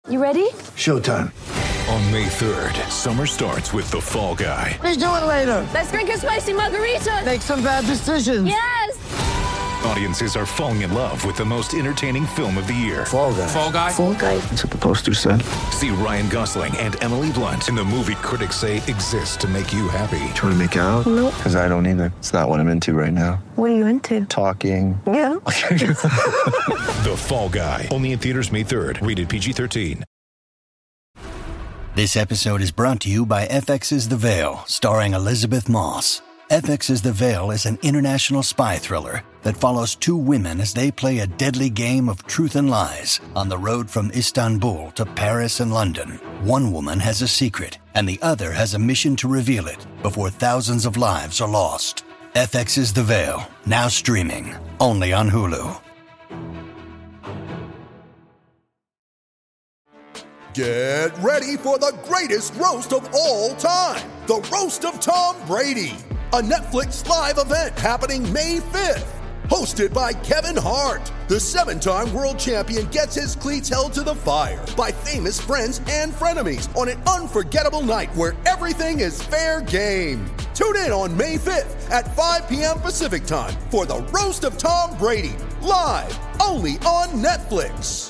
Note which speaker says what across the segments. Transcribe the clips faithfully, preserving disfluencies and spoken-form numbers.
Speaker 1: You ready?
Speaker 2: Showtime.
Speaker 3: On May third, summer starts with The Fall Guy.
Speaker 2: Let's do it later.
Speaker 1: Let's drink a spicy margarita.
Speaker 2: Make some bad decisions.
Speaker 1: Yes!
Speaker 3: Audiences are falling in love with the most entertaining film of the year.
Speaker 2: Fall Guy.
Speaker 3: Fall Guy?
Speaker 1: Fall guy.
Speaker 2: That's what the poster said.
Speaker 3: See Ryan Gosling and Emily Blunt in the movie critics say exists to make you happy.
Speaker 2: Trying to make it out?
Speaker 1: Nope.
Speaker 2: Because I don't either. It's not what I'm into right now.
Speaker 1: What are you into?
Speaker 2: Talking.
Speaker 1: Yeah.
Speaker 3: The Fall Guy. Only in theaters May third. Rated P G thirteen.
Speaker 4: This episode is brought to you by F X's The Veil, starring Elizabeth Moss. F X's The Veil is an international spy thriller that follows two women as they play a deadly game of truth and lies on the road from Istanbul to Paris and London. One woman has a secret, and the other has a mission to reveal it before thousands of lives are lost. F X's The Veil, now streaming, only on Hulu.
Speaker 5: Get ready for the greatest roast of all time, the Roast of Tom Brady, a Netflix live event happening May fifth. Hosted by Kevin Hart, the seven-time world champion gets his cleats held to the fire by famous friends and frenemies on an unforgettable night where everything is fair game. Tune in on May fifth at five p.m. Pacific time for the Roast of Tom Brady, live only on Netflix.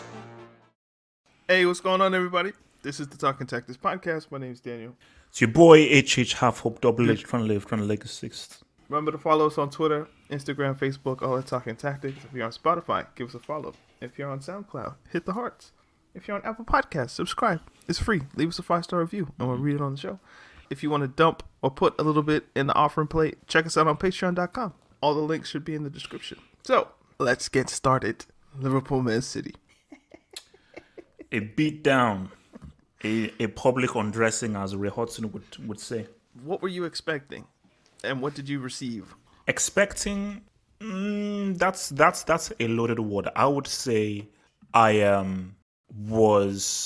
Speaker 6: Hey, what's going on, everybody? This is the Talking Tactics podcast. My name is Daniel.
Speaker 7: It's your boy H H Half Hope Double H trying to live, trying to leg the sixth.
Speaker 6: Remember to follow us on Twitter, Instagram, Facebook, all at Talking Tactics. If you're on Spotify, give us a follow. If you're on SoundCloud, hit the hearts. If you're on Apple Podcasts, subscribe. It's free. Leave us a five-star review, and we'll read it on the show. If you want to dump or put a little bit in the offering plate, check us out on patreon dot com. All the links should be in the description. So, let's get started. Liverpool, Man City.
Speaker 7: A beat down, a, a public undressing, as Ray Hudson would, would say.
Speaker 6: What were you expecting, and what did you receive?
Speaker 7: Expecting, mm, that's that's that's a loaded word. I would say I um, was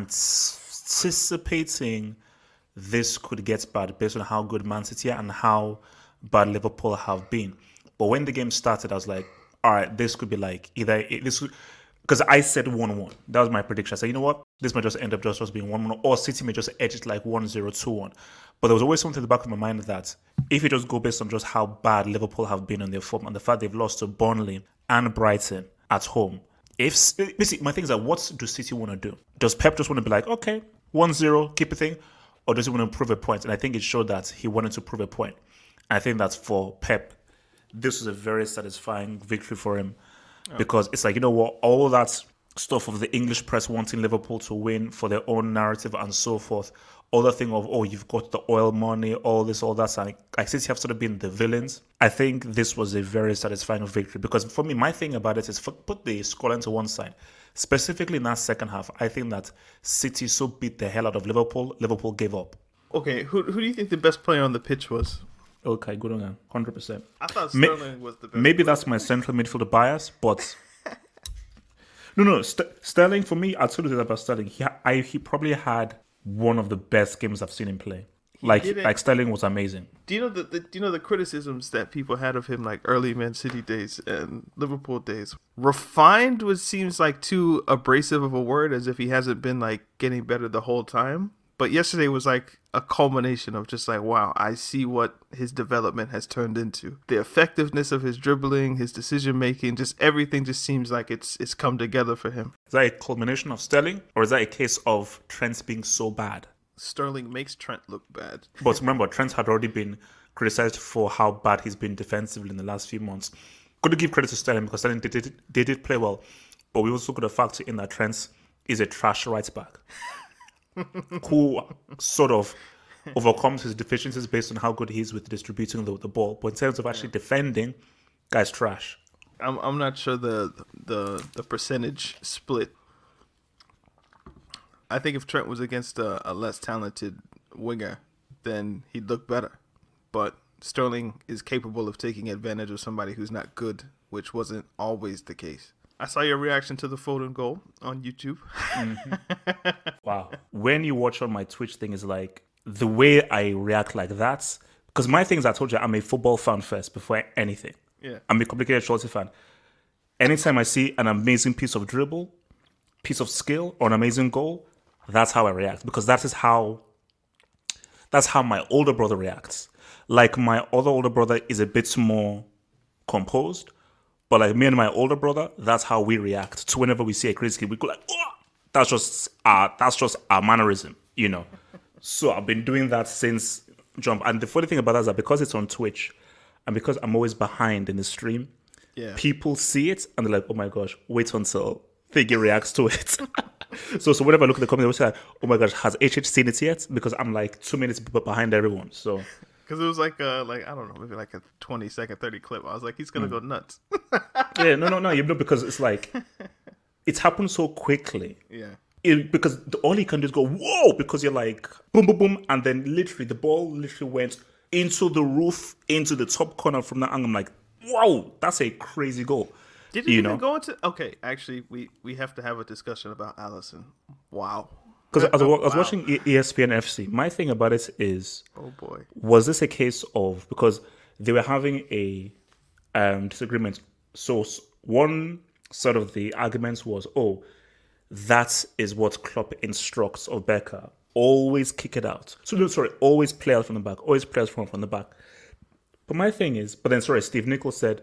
Speaker 7: anticipating this could get bad based on how good Man City are and how bad Liverpool have been. But when the game started, I was like, all right, this could be like either this. Because I said one one. That was my prediction. I said, you know what? This might just end up just, just being one one. Or City may just edge it like one zero, two one. But there was always something in the back of my mind that if you just go based on just how bad Liverpool have been on their form and the fact they've lost to Burnley and Brighton at home. If basically, my thing is that what do City want to do? Does Pep just want to be like, okay, one zero, keep a thing? Or does he want to prove a point? And I think it showed that he wanted to prove a point. And I think that for Pep, this was a very satisfying victory for him. Because it's like, you know what, all that stuff of the English press wanting Liverpool to win for their own narrative and so forth, all the thing of, oh, you've got the oil money, all this, all that, and I since you have sort of been the villains. I think this was a very satisfying victory because for me, my thing about it is put the scoreline to one side. Specifically in that second half, I think that City so beat the hell out of Liverpool, Liverpool gave up.
Speaker 6: Okay, who who do you think the best player on the pitch was?
Speaker 7: Okay, good on that. one hundred percent.
Speaker 6: I thought Sterling was the best.
Speaker 7: Maybe player. That's my central midfielder bias, but... no, no, St- Sterling, for me, I'll tell you that about Sterling. He, I, he probably had one of the best games I've seen him play. Like, like Sterling was amazing.
Speaker 6: Do you know the, the do you know the criticisms that people had of him, like early Man City days and Liverpool days? Refined was seems like too abrasive of a word, as if he hasn't been like getting better the whole time. But yesterday was like a culmination of just like, wow, I see what his development has turned into. The effectiveness of his dribbling, his decision making, just everything just seems like it's it's come together for him.
Speaker 7: Is that a culmination of Sterling, or is that a case of Trent being so bad?
Speaker 6: Sterling makes Trent look bad.
Speaker 7: But remember, Trent had already been criticized for how bad he's been defensively in the last few months. Got to give credit to Sterling because Sterling did, did, they did play well. But we also got to factor in that Trent is a trash right back. who sort of overcomes his deficiencies based on how good he is with distributing the, the ball. But in terms of actually defending, guy's trash.
Speaker 6: I'm I'm not sure the the the percentage split. I think if Trent was against a, a less talented winger, then he'd look better. But Sterling is capable of taking advantage of somebody who's not good, which wasn't always the case. I saw your reaction to the Foden goal on YouTube.
Speaker 7: Mm-hmm. Wow. When you watch on my Twitch thing is like, the way I react like that, because my thing is, I told you, I'm a football fan first before anything.
Speaker 6: Yeah.
Speaker 7: I'm a complicated Chelsea fan. Anytime I see an amazing piece of dribble, piece of skill or an amazing goal, that's how I react, because that is how that's how my older brother reacts. Like, my other older brother is a bit more composed, but like me and my older brother, that's how we react to whenever we see a crazy kid. We go like, oh! That's just our that's just our mannerism, you know. So I've been doing that since jump. And the funny thing about that is that because it's on Twitch, and because I'm always behind in the stream,
Speaker 6: yeah,
Speaker 7: people see it and they're like, "Oh my gosh, wait until Figgy reacts to it." so so whenever I look at the comments, I say, "Oh my gosh, has H H seen it yet?" Because I'm like two minutes behind everyone. So.
Speaker 6: Because it was like, uh, like I don't know, maybe like a twenty second, thirty clip. I was like, he's gonna mm. go nuts.
Speaker 7: yeah, no, no, no. You know, because it's like, it's happened so quickly.
Speaker 6: Yeah.
Speaker 7: It, because the, all you can do is go, whoa, because you're like, boom, boom, boom. And then literally, the ball literally went into the roof, into the top corner from that angle. I'm like, whoa, that's a crazy goal.
Speaker 6: Did it you even know? go into, okay, actually, we, we have to have a discussion about Alisson. Wow.
Speaker 7: Because I, I was
Speaker 6: wow.
Speaker 7: watching E S P N F C. My thing about it is,
Speaker 6: oh boy,
Speaker 7: was this a case of, because they were having a um, disagreement. So one sort of the arguments was, oh, that is what Klopp instructs of Becker. Always kick it out. So no, sorry, always play out from the back. Always play out from, from the back. But my thing is, but then sorry, Steve Nichols said,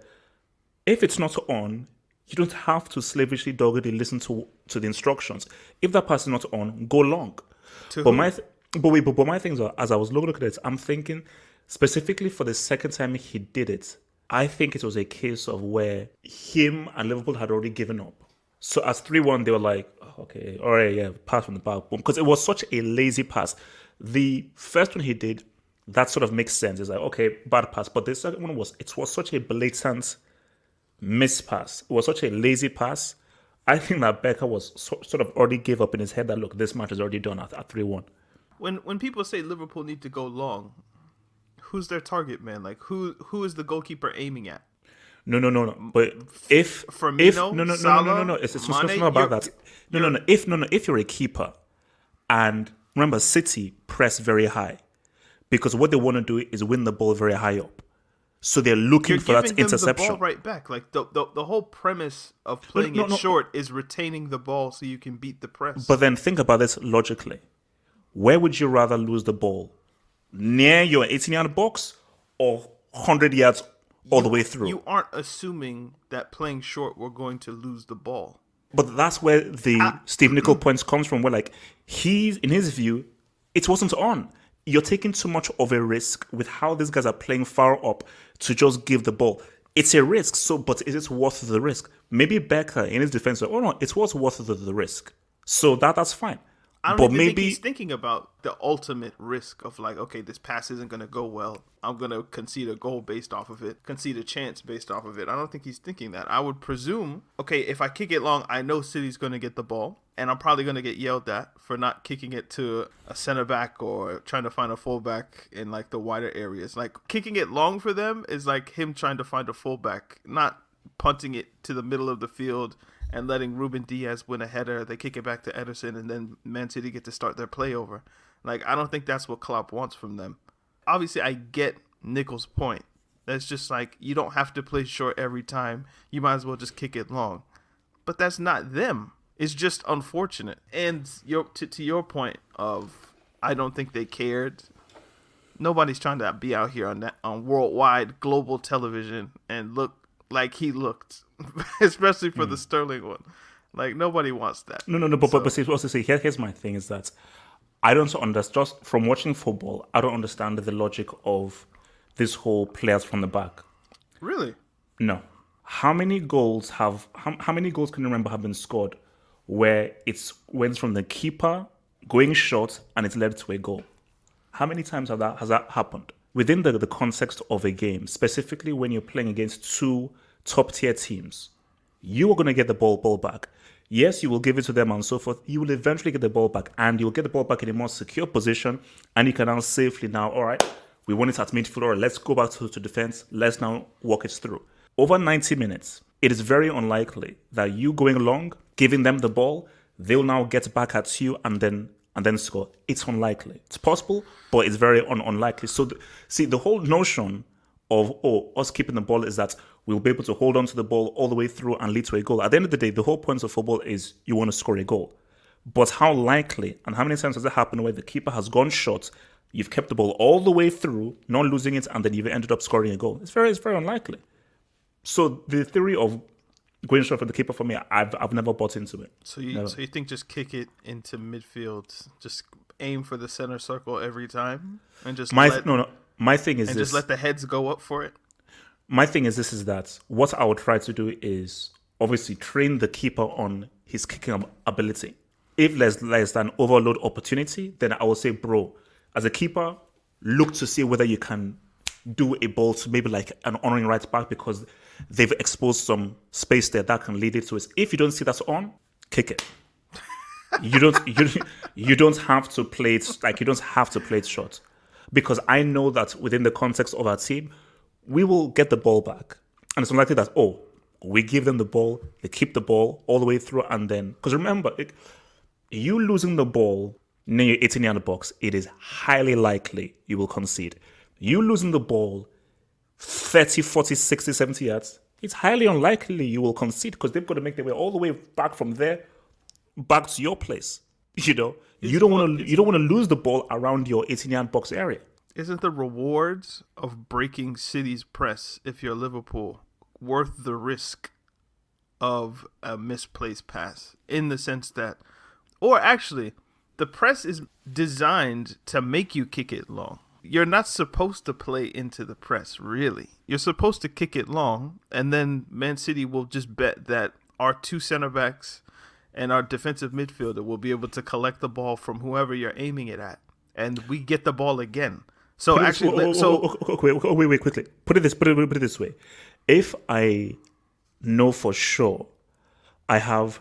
Speaker 7: if it's not on, you don't have to slavishly, doggedly listen to to the instructions. If that pass is not on, go long.
Speaker 6: To
Speaker 7: but
Speaker 6: who?
Speaker 7: my th- but wait, but, but my things are, as I was looking at it, I'm thinking specifically for the second time he did it, I think it was a case of where him and Liverpool had already given up. So as three one, they were like, oh, okay, all right, yeah, pass from the back, boom, because it was such a lazy pass. The first one he did, that sort of makes sense. It's like, okay, bad pass, but the second one was it was such a blatant miss pass. It was such a lazy pass. I think that Becker was so, sort of already gave up in his head that, look, this match is already done at, at three one.
Speaker 6: When when people say Liverpool need to go long, who's their target man? Like, who who is the goalkeeper aiming at?
Speaker 7: No, no, no, no. But if
Speaker 6: Firmino,
Speaker 7: if no, no, no,
Speaker 6: Salah,
Speaker 7: no, no, no, it's, it's
Speaker 6: Mane,
Speaker 7: not about that. No, no, no. If no, no, if you're a keeper, and remember, City press very high because what they want to do is win the ball very high up. So they're looking
Speaker 6: You're
Speaker 7: for that
Speaker 6: giving them
Speaker 7: interception.
Speaker 6: the ball right back. Like the, the the whole premise of playing
Speaker 7: no, no,
Speaker 6: it
Speaker 7: no.
Speaker 6: short is retaining the ball so you can beat the press.
Speaker 7: But then think about this logically. Where would you rather lose the ball? Near your eighteen-yard box or one hundred yards all
Speaker 6: you,
Speaker 7: the way through?
Speaker 6: You aren't assuming that playing short we're going to lose the ball.
Speaker 7: But that's where the ah. Steve Nicol points comes from, where like he's in his view, it wasn't on. You're taking too much of a risk with how these guys are playing far up to just give the ball. It's a risk, so but is it worth the risk? Maybe Becker in his defense, like, oh no, it's worth worth the, the risk. So that that's fine.
Speaker 6: I don't
Speaker 7: but
Speaker 6: even
Speaker 7: maybe
Speaker 6: think he's thinking about the ultimate risk of like, okay, this pass isn't going to go well. I'm going to concede a goal based off of it, concede a chance based off of it. I don't think he's thinking that. I would presume, okay, if I kick it long, I know City's going to get the ball, and I'm probably going to get yelled at for not kicking it to a center back or trying to find a fullback in like the wider areas. Like kicking it long for them is like him trying to find a fullback, not punting it to the middle of the field and letting Ruben Diaz win a header. They kick it back to Ederson, and then Man City get to start their play over. Like, I don't think that's what Klopp wants from them. Obviously, I get Nichols' point. That's just like, you don't have to play short every time. You might as well just kick it long. But that's not them. It's just unfortunate. And your, to, to your point of, I don't think they cared. Nobody's trying to be out here on that on worldwide global television and look like he looked, especially for mm. the Sterling one. Like, nobody wants that.
Speaker 7: No, no, no. But
Speaker 6: so.
Speaker 7: but, but see, also see, here, here's my thing: is that I don't understand. Just from watching football, I don't understand the logic of this whole players from the back.
Speaker 6: Really?
Speaker 7: No. How many goals have? How, how many goals can you remember have been scored where it's went from the keeper going short and it's led to a goal? How many times have that has that happened? Within the, the context of a game, specifically when you're playing against two top-tier teams, you are going to get the ball ball back. Yes, you will give it to them and so forth. You will eventually get the ball back, and you'll get the ball back in a more secure position, and you can now safely now, all right, we want it at midfield, or let's go back to, to defense. Let's now walk it through. Over ninety minutes, it is very unlikely that you going long, giving them the ball, they'll now get back at you and then and then score. It's unlikely. It's possible, but it's very un- unlikely. So, the, see, the whole notion of, oh, us keeping the ball is that we'll be able to hold on to the ball all the way through and lead to a goal. At the end of the day, the whole point of football is you want to score a goal. But how likely and how many times has it happened where the keeper has gone short, you've kept the ball all the way through, not losing it, and then you've ended up scoring a goal? It's very, it's very unlikely. So the theory of going short for the keeper, for me, I've I've never bought into it.
Speaker 6: So you
Speaker 7: Never.
Speaker 6: so you think just kick it into midfield, just aim for the center circle every time, and just
Speaker 7: My
Speaker 6: let,
Speaker 7: no no. My thing is
Speaker 6: and
Speaker 7: this.
Speaker 6: just let the heads go up for it.
Speaker 7: My thing is this: is that what I would try to do is obviously train the keeper on his kicking ab- ability. If there's, there's an overload opportunity, then I will say, bro, as a keeper, look to see whether you can do a ball to maybe like an honoring right back because they've exposed some space there that can lead it to it. If you don't see that's on, kick it. You don't you you don't have to play it like you don't have to play it short, because I know that within the context of our team, we will get the ball back, and it's unlikely that oh we give them the ball, they keep the ball all the way through, and then because remember, it, you losing the ball near your eighteen yard box, it is highly likely you will concede. You losing the ball thirty, forty, sixty, seventy yards, it's highly unlikely you will concede because they've got to make their way all the way back from there back to your place. You know, you don't want to you don't want to lose the ball around your eighteen yard box area.
Speaker 6: Isn't the rewards of breaking City's press, if you're Liverpool, worth the risk of a misplaced pass? In the sense that, or actually, the press is designed to make you kick it long. You're not supposed to play into the press, really. You're supposed to kick it long, and then Man City will just bet that our two center backs and our defensive midfielder will be able to collect the ball from whoever you're aiming it at, and we get the ball again. So
Speaker 7: Put it-
Speaker 6: actually,
Speaker 7: oh, oh,
Speaker 6: so
Speaker 7: oh, oh, wait, wait, wait, quickly. Put it this, put it, put it this way: if I know for sure I have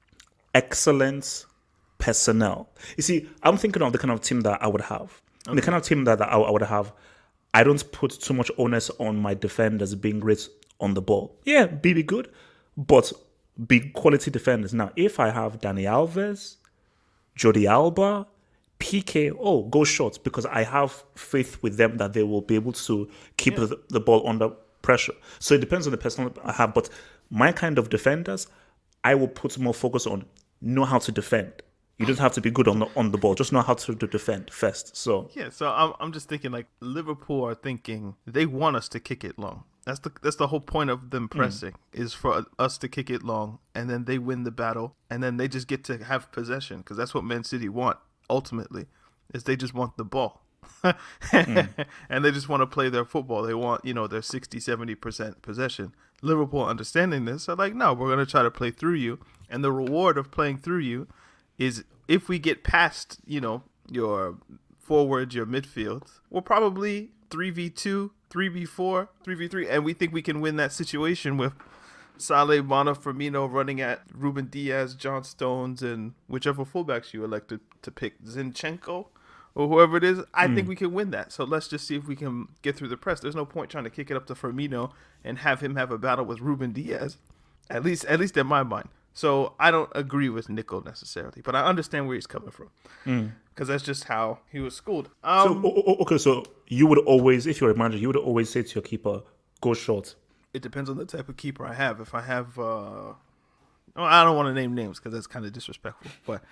Speaker 7: excellent personnel, you see, I'm thinking of the kind of team that I would have. Okay. The kind of team that, that I, I would have, I don't put too much onus on my defenders being great on the ball. Yeah, be be good, but be quality defenders. Now, if I have Dani Alves, Jordi Alba, P K, oh, go short, because I have faith with them that they will be able to keep yeah. the, the ball under pressure. So it depends on the personnel I have, but my kind of defenders, I will put more focus on know how to defend. You don't have to be good on the on the ball. Just know how to, to defend first. So
Speaker 6: yeah, so I'm I'm just thinking like Liverpool are thinking they want us to kick it long. That's the that's the whole point of them pressing mm. is for us to kick it long, and then they win the battle, and then they just get to have possession because that's what Man City want ultimately, is they just want the ball. mm. And they just want to play their football. They want, you know, their sixty, seventy percent possession. Liverpool, understanding this, are like, no, we're going to try to play through you, and the reward of playing through you is if we get past, you know, your forwards, your midfield, we're probably three v two, three v four, three v three, and we think we can win that situation with Salah, Mane, Firmino running at Ruben Diaz, John Stones, and whichever fullbacks you elected to pick, Zinchenko or whoever it is. I mm. think we can win that. So let's just see if we can get through the press. There's no point trying to kick it up to Firmino and have him have a battle with Ruben Diaz, at least, at least in my mind. So I don't agree with Nico necessarily, but I understand where he's coming from because mm. that's just how he was schooled. Um,
Speaker 7: so, okay, so you would always, if you're a manager, you would always say to your keeper, go short.
Speaker 6: It depends on the type of keeper I have. If I have, uh, well, I don't want to name names because that's kind of disrespectful, but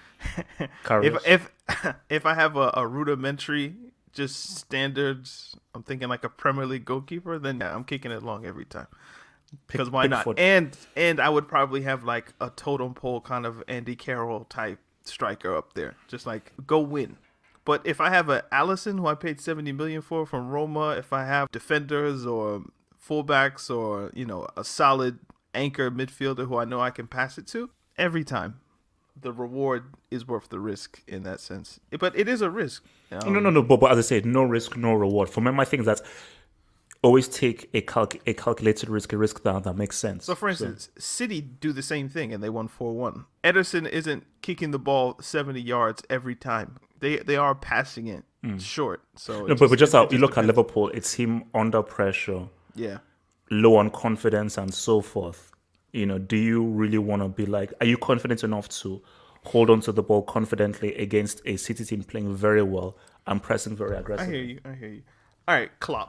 Speaker 6: if if if I have a, a rudimentary, just standards, I'm thinking like a Premier League goalkeeper, then yeah, I'm kicking it long every time. Because why not? And and I would probably have like a totem pole kind of Andy Carroll type striker up there, just like go win. But if I have a Alisson who I paid seventy million for from Roma, if I have defenders or fullbacks or, you know, a solid anchor midfielder who I know I can pass it to, every time the reward is worth the risk in that sense. But it is a risk. Um,
Speaker 7: no, no, no. But, but as I said, no risk, no reward. For me, my thing is that always take a calc- a calculated risk, a risk that, that makes sense.
Speaker 6: So, for instance, so. City do the same thing, and they won four one. Ederson isn't kicking the ball seventy yards every time. They they are passing it mm. short. So,
Speaker 7: no,
Speaker 6: just,
Speaker 7: but, but just how you look
Speaker 6: depends.
Speaker 7: at Liverpool, it's him under pressure,
Speaker 6: yeah,
Speaker 7: low on confidence, and so forth. You know, do you really want to be like? Are you confident enough to hold on to the ball confidently against a City team playing very well and pressing very aggressively?
Speaker 6: I hear you. I hear you. All right, Klopp.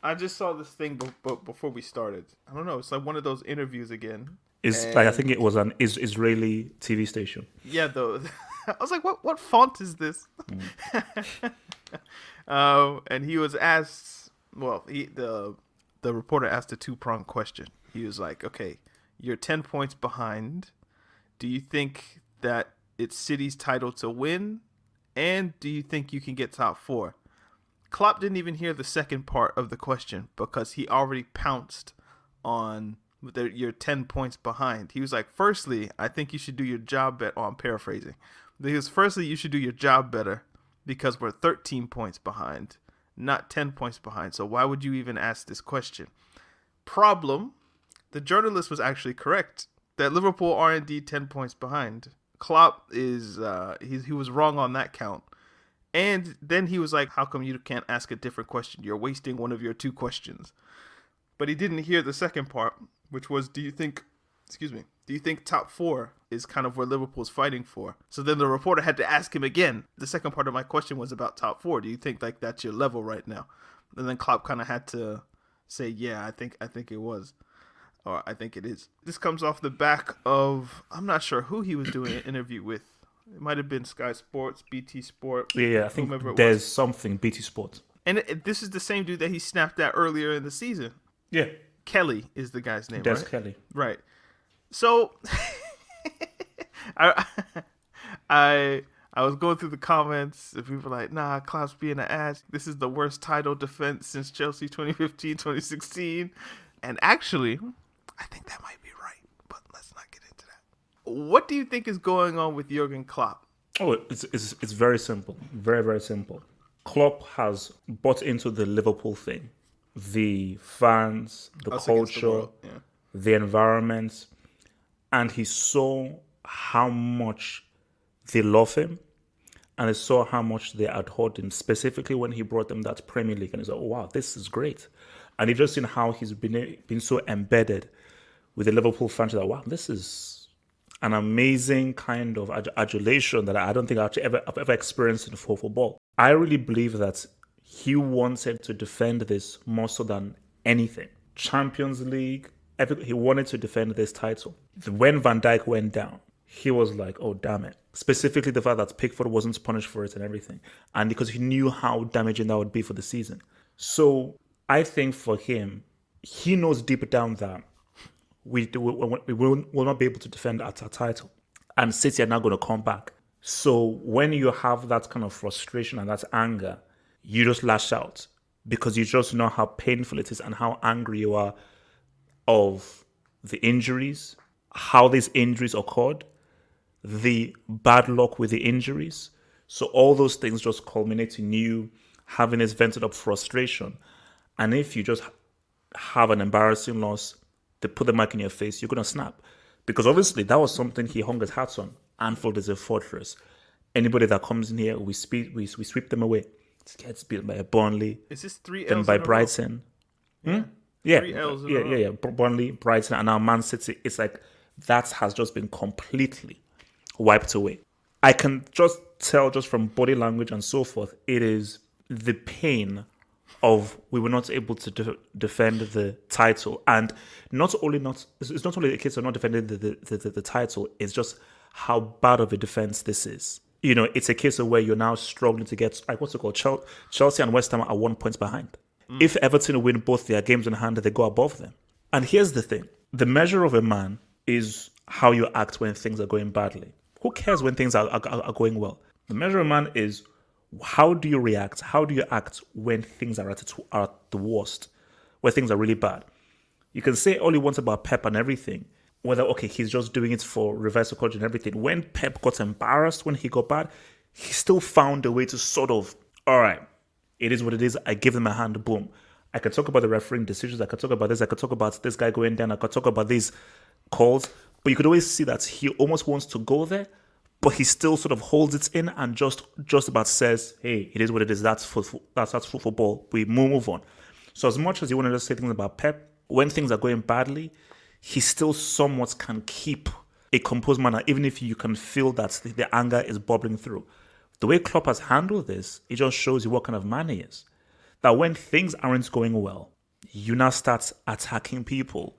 Speaker 6: I just saw this thing b- b- before we started. I don't know. It's like one of those interviews again.
Speaker 7: It's
Speaker 6: And-
Speaker 7: like I think it was an is- Israeli T V station.
Speaker 6: Yeah, though. I was like, what what font is this?
Speaker 7: Mm.
Speaker 6: um, and he was asked, well, he, the the reporter asked a two-pronged question. He was like, okay, you're ten points behind. Do you think that it's City's title to win? And do you think you can get top four? Klopp didn't even hear the second part of the question because he already pounced on the, you're ten points behind. He was like, firstly, I think you should do your job better. Oh, I'm paraphrasing. Because firstly, you should do your job better because we're thirteen points behind, not ten points behind. So why would you even ask this question? Problem, the journalist was actually correct that Liverpool are indeed ten points behind. Klopp is, uh, he, he was wrong on that count. And then he was like, how come you can't ask a different question? You're wasting one of your two questions. But he didn't hear the second part, which was, do you think, excuse me, do you think top four is kind of where Liverpool's fighting for? So then the reporter had to ask him again. The second part of my question was about top four. Do you think like that's your level right now? And then Klopp kind of had to say, yeah, I think I think it was. Or I think it is. This comes off the back of, I'm not sure who he was doing an interview with. It might have been Sky Sports, B T Sport.
Speaker 7: Yeah, yeah I think
Speaker 6: it
Speaker 7: there's
Speaker 6: was.
Speaker 7: something B T Sport.
Speaker 6: And it, this is the same dude that he snapped at earlier in the season.
Speaker 7: Yeah.
Speaker 6: Kelly is the guy's name,
Speaker 7: Des
Speaker 6: right?
Speaker 7: Kelly.
Speaker 6: Right. So, I, I I was going through the comments, and people were like, nah, Klopp's being an ass. This is the worst title defense since Chelsea twenty fifteen, twenty sixteen. And actually, I think that might be right, but let's not get into that. What do you think is going on with Jurgen Klopp?
Speaker 7: Oh, it's, it's, it's very simple. Very, very simple. Klopp has bought into the Liverpool thing. The fans, the
Speaker 6: Us against the
Speaker 7: culture,
Speaker 6: world, yeah.
Speaker 7: the environment, and he saw how much they love him, and he saw how much they adored him, specifically when he brought them that Premier League, and he's like, oh, wow, this is great. And you've just seen how he's been been so embedded with the Liverpool franchise. That, wow, this is an amazing kind of adulation that I don't think I've ever, I've ever experienced in football. I really believe that he wanted to defend this more so than anything. Champions League, every, he wanted to defend this title. When Van Dijk went down, he was like, oh, damn it. Specifically the fact that Pickford wasn't punished for it and everything. And because he knew how damaging that would be for the season. So I think for him, he knows deep down that we, we, we will, will not be able to defend our title. And City are not going to come back. So when you have that kind of frustration and that anger, you just lash out because you just know how painful it is and how angry you are of the injuries, how these injuries occurred, the bad luck with the injuries. So all those things just culminate in you having this vented up frustration. And if you just have an embarrassing loss, they put the mic in your face, you're going to snap. Because obviously that was something he hung his hat on. Anfield is a fortress. Anybody that comes in here, we, speed, we, we sweep them away. It gets beaten by Burnley.
Speaker 6: Is this three
Speaker 7: Then
Speaker 6: L's
Speaker 7: by
Speaker 6: in a row?
Speaker 7: Brighton.
Speaker 6: Yeah.
Speaker 7: Hmm? Yeah.
Speaker 6: Three L's in
Speaker 7: yeah,
Speaker 6: a row.
Speaker 7: yeah, yeah. Burnley, Brighton, and now Man City. It's like that has just been completely wiped away. I can just tell just from body language and so forth, it is the pain of we were not able to de- defend the title. And not only not, it's not only a case of not defending the, the, the, the title, it's just how bad of a defense this is. You know, it's a case of where you're now struggling to get, like what's it called? Chelsea and West Ham are one point behind. Mm. If Everton win both their games in hand, they go above them. And here's the thing. The measure of a man is how you act when things are going badly. Who cares when things are, are, are going well? The measure of a man is how do you react? How do you act when things are at, its, are at the worst, where things are really bad? You can say all you want about Pep and everything, whether, okay, he's just doing it for reverse psychology and everything. When Pep got embarrassed, when he got bad, he still found a way to sort of, all right, it is what it is. I give them a hand, boom. I could talk about the refereeing decisions. I could talk about this. I could talk about this guy going down. I could talk about these calls. But you could always see that he almost wants to go there, but he still sort of holds it in and just just about says, hey, it is what it is. That's for, that's, that's for football. We move on. So as much as you want to just say things about Pep, when things are going badly, he still somewhat can keep a composed manner, even if you can feel that the, the anger is bubbling through. The way Klopp has handled this, it just shows you what kind of man he is. That when things aren't going well, you now start attacking people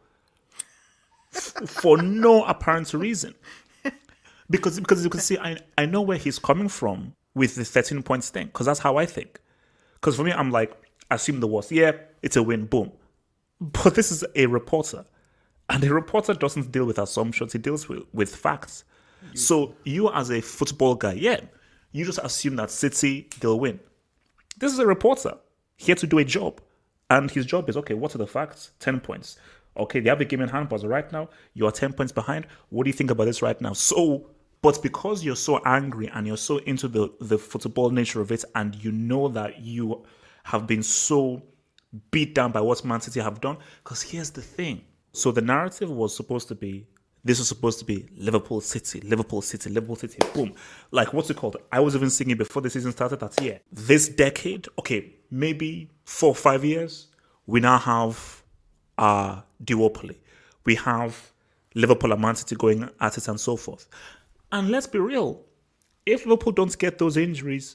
Speaker 7: f- for no apparent reason. Because because you can see, I, I know where he's coming from with the thirteen points thing, because that's how I think. Because for me, I'm like, assume the worst. Yeah, it's a win, boom. But this is a reporter. And a reporter doesn't deal with assumptions, he deals with, with facts. So you as a football guy, yeah, you just assume that City, they'll win. This is a reporter here to do a job. And his job is, okay, what are the facts? ten points. Okay, they have a game in hand, but right now, you are ten points behind. What do you think about this right now? So, but because you're so angry and you're so into the, the football nature of it, and you know that you have been so beat down by what Man City have done, because here's the thing. So the narrative was supposed to be, this was supposed to be Liverpool City, Liverpool City, Liverpool City, boom. Like, what's it called? I was even singing before the season started that, yeah, this decade, okay, maybe four or five years, we now have a duopoly. We have Liverpool and Man City going at it and so forth. And let's be real, if Liverpool don't get those injuries,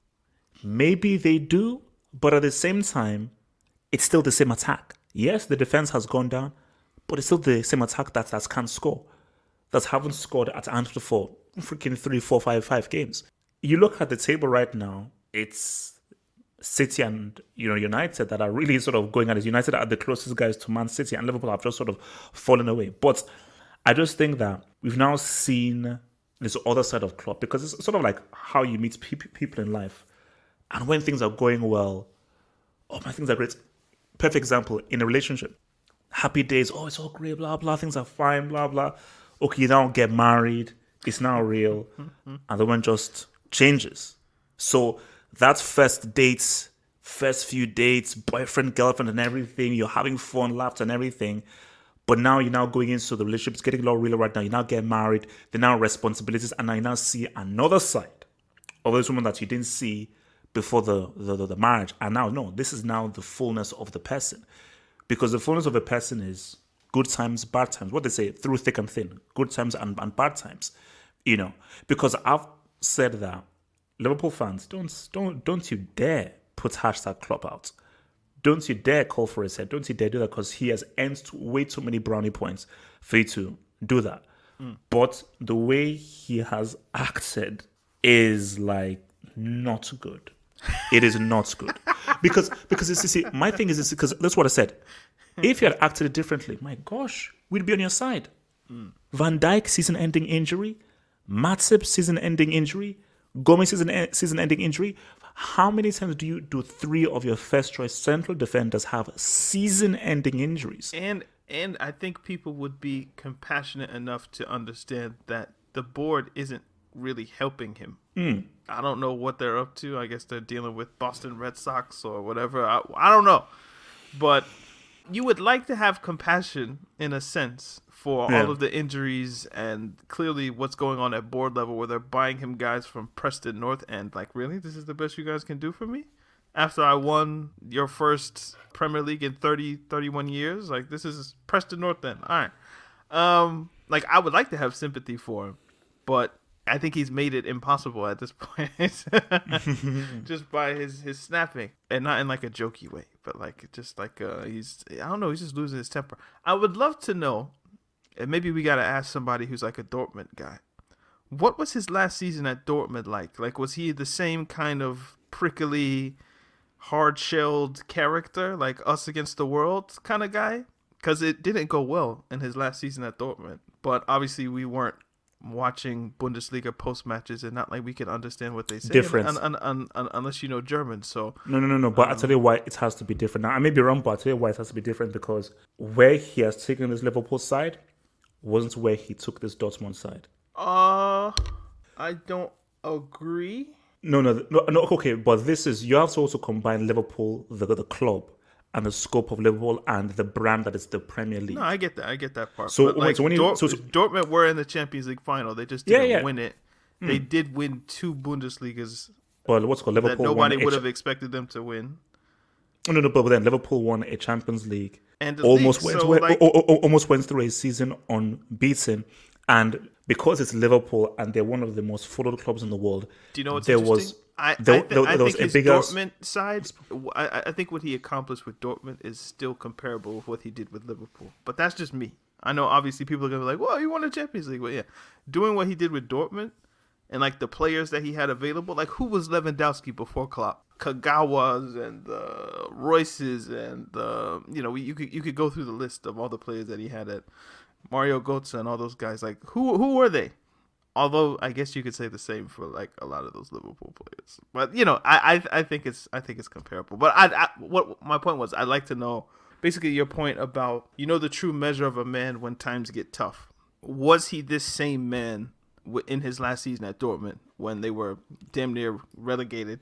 Speaker 7: maybe they do, but at the same time, it's still the same attack. Yes, the defense has gone down, but it's still the same attack that, that can't score, that haven't scored at Anfield for freaking three, four, five, five games. You look at the table right now, it's City and you know United that are really sort of going at it. United are the closest guys to Man City, and Liverpool have just sort of fallen away. But I just think that we've now seen this other side of Klopp, because it's sort of like how you meet pe- people in life. And when things are going well, oh my, things are great. Perfect example, in a relationship. Happy days, oh, it's all great, blah, blah, things are fine, blah, blah. Okay, you now get married, it's now real, and the one just changes. So that first dates, first few dates, boyfriend, girlfriend, and everything, you're having fun, laughter, and everything. But now you're now going into the relationship, it's getting a lot realer right now. You now get married, there are now responsibilities, and now you now see another side of this woman that you didn't see before the, the, the, the marriage. And now, no, this is now the fullness of the person. Because the fullness of a person is good times, bad times. What they say, through thick and thin, good times and, and bad times. You know, because I've said that Liverpool fans, don't don't don't you dare put hashtag Klopp out. Don't you dare call for his head. Don't you dare do that, because he has earned way too many brownie points for you to do that. Mm. But the way he has acted is like not good. It is not good. Because, because you see, my thing is, because that's what I said. If you had acted differently, my gosh, we'd be on your side. Mm. Van Dijk, season-ending injury. Matip, season-ending injury. Gomez, season, season-ending injury. How many times do you do three of your first-choice central defenders have season-ending injuries?
Speaker 6: And and I think people would be compassionate enough to understand that the board isn't really helping him. Mm. I don't know what they're up to. I guess they're dealing with Boston Red Sox or whatever. I, I don't know. But you would like to have compassion in a sense for yeah. all of the injuries and clearly what's going on at board level where they're buying him guys from Preston North End. Like, really? This is the best you guys can do for me? After I won your first Premier League in thirty, thirty-one years? Like, this is Preston North End. All right. Um, like, I would like to have sympathy for him, but I think he's made it impossible at this point just by his, his snapping, and not in like a jokey way, but like just like uh, he's, I don't know, he's just losing his temper. I would love to know, and maybe we got to ask somebody who's like a Dortmund guy. What was his last season at Dortmund like? Like, was he the same kind of prickly, hard-shelled character, like us against the world kind of guy? Because it didn't go well in his last season at Dortmund, but obviously we weren't watching Bundesliga post matches, and not like we can understand what they say.
Speaker 7: Different,
Speaker 6: un, un, un, un, unless you know German. So
Speaker 7: no, no, no, no. But um, I tell you why it has to be different. Now I may be wrong, but I tell you why it has to be different, because where he has taken this Liverpool side wasn't where he took this Dortmund side.
Speaker 6: Uh, I don't agree.
Speaker 7: No, no, no, no. Okay, but this is, you have to also combine Liverpool, the the club, and the scope of Liverpool and the brand that is the Premier League.
Speaker 6: No, I get that. I get that part.
Speaker 7: So,
Speaker 6: but like,
Speaker 7: so when you,
Speaker 6: Dort-
Speaker 7: so, so,
Speaker 6: Dortmund were in the Champions League final. They just didn't
Speaker 7: yeah, yeah.
Speaker 6: win it. Mm. They did win two Bundesligas.
Speaker 7: Well, what's called Liverpool?
Speaker 6: That nobody would
Speaker 7: a,
Speaker 6: have expected them to win.
Speaker 7: No, no, but then Liverpool won a Champions League.
Speaker 6: And
Speaker 7: almost
Speaker 6: league,
Speaker 7: went,
Speaker 6: so
Speaker 7: went
Speaker 6: like,
Speaker 7: o- o- almost went through a season unbeaten, And because it's Liverpool and they're one of the most followed clubs in the world,
Speaker 6: Do you know what's
Speaker 7: there
Speaker 6: interesting?
Speaker 7: was
Speaker 6: I,
Speaker 7: there,
Speaker 6: I, th-
Speaker 7: there,
Speaker 6: I
Speaker 7: there was
Speaker 6: think
Speaker 7: a
Speaker 6: his
Speaker 7: bigger
Speaker 6: Dortmund side, I, I think what he accomplished with Dortmund is still comparable with what he did with Liverpool. But that's just me. I know obviously people are going to be like, well, he won the Champions League. Well, yeah. Doing what he did with Dortmund and like the players that he had available, like who was Lewandowski before Klopp? Kagawas and uh, Royces and, uh, you know, you could you could go through the list of all the players that he had at Mario Götze and all those guys. Like, who who were they? Although I guess you could say the same for like a lot of those Liverpool players, but you know, I I, I think it's I think it's comparable. But I, I what my point was, I'd like to know basically your point about you know the true measure of a man when times get tough. Was he this same man in his last season at Dortmund when they were damn near relegated,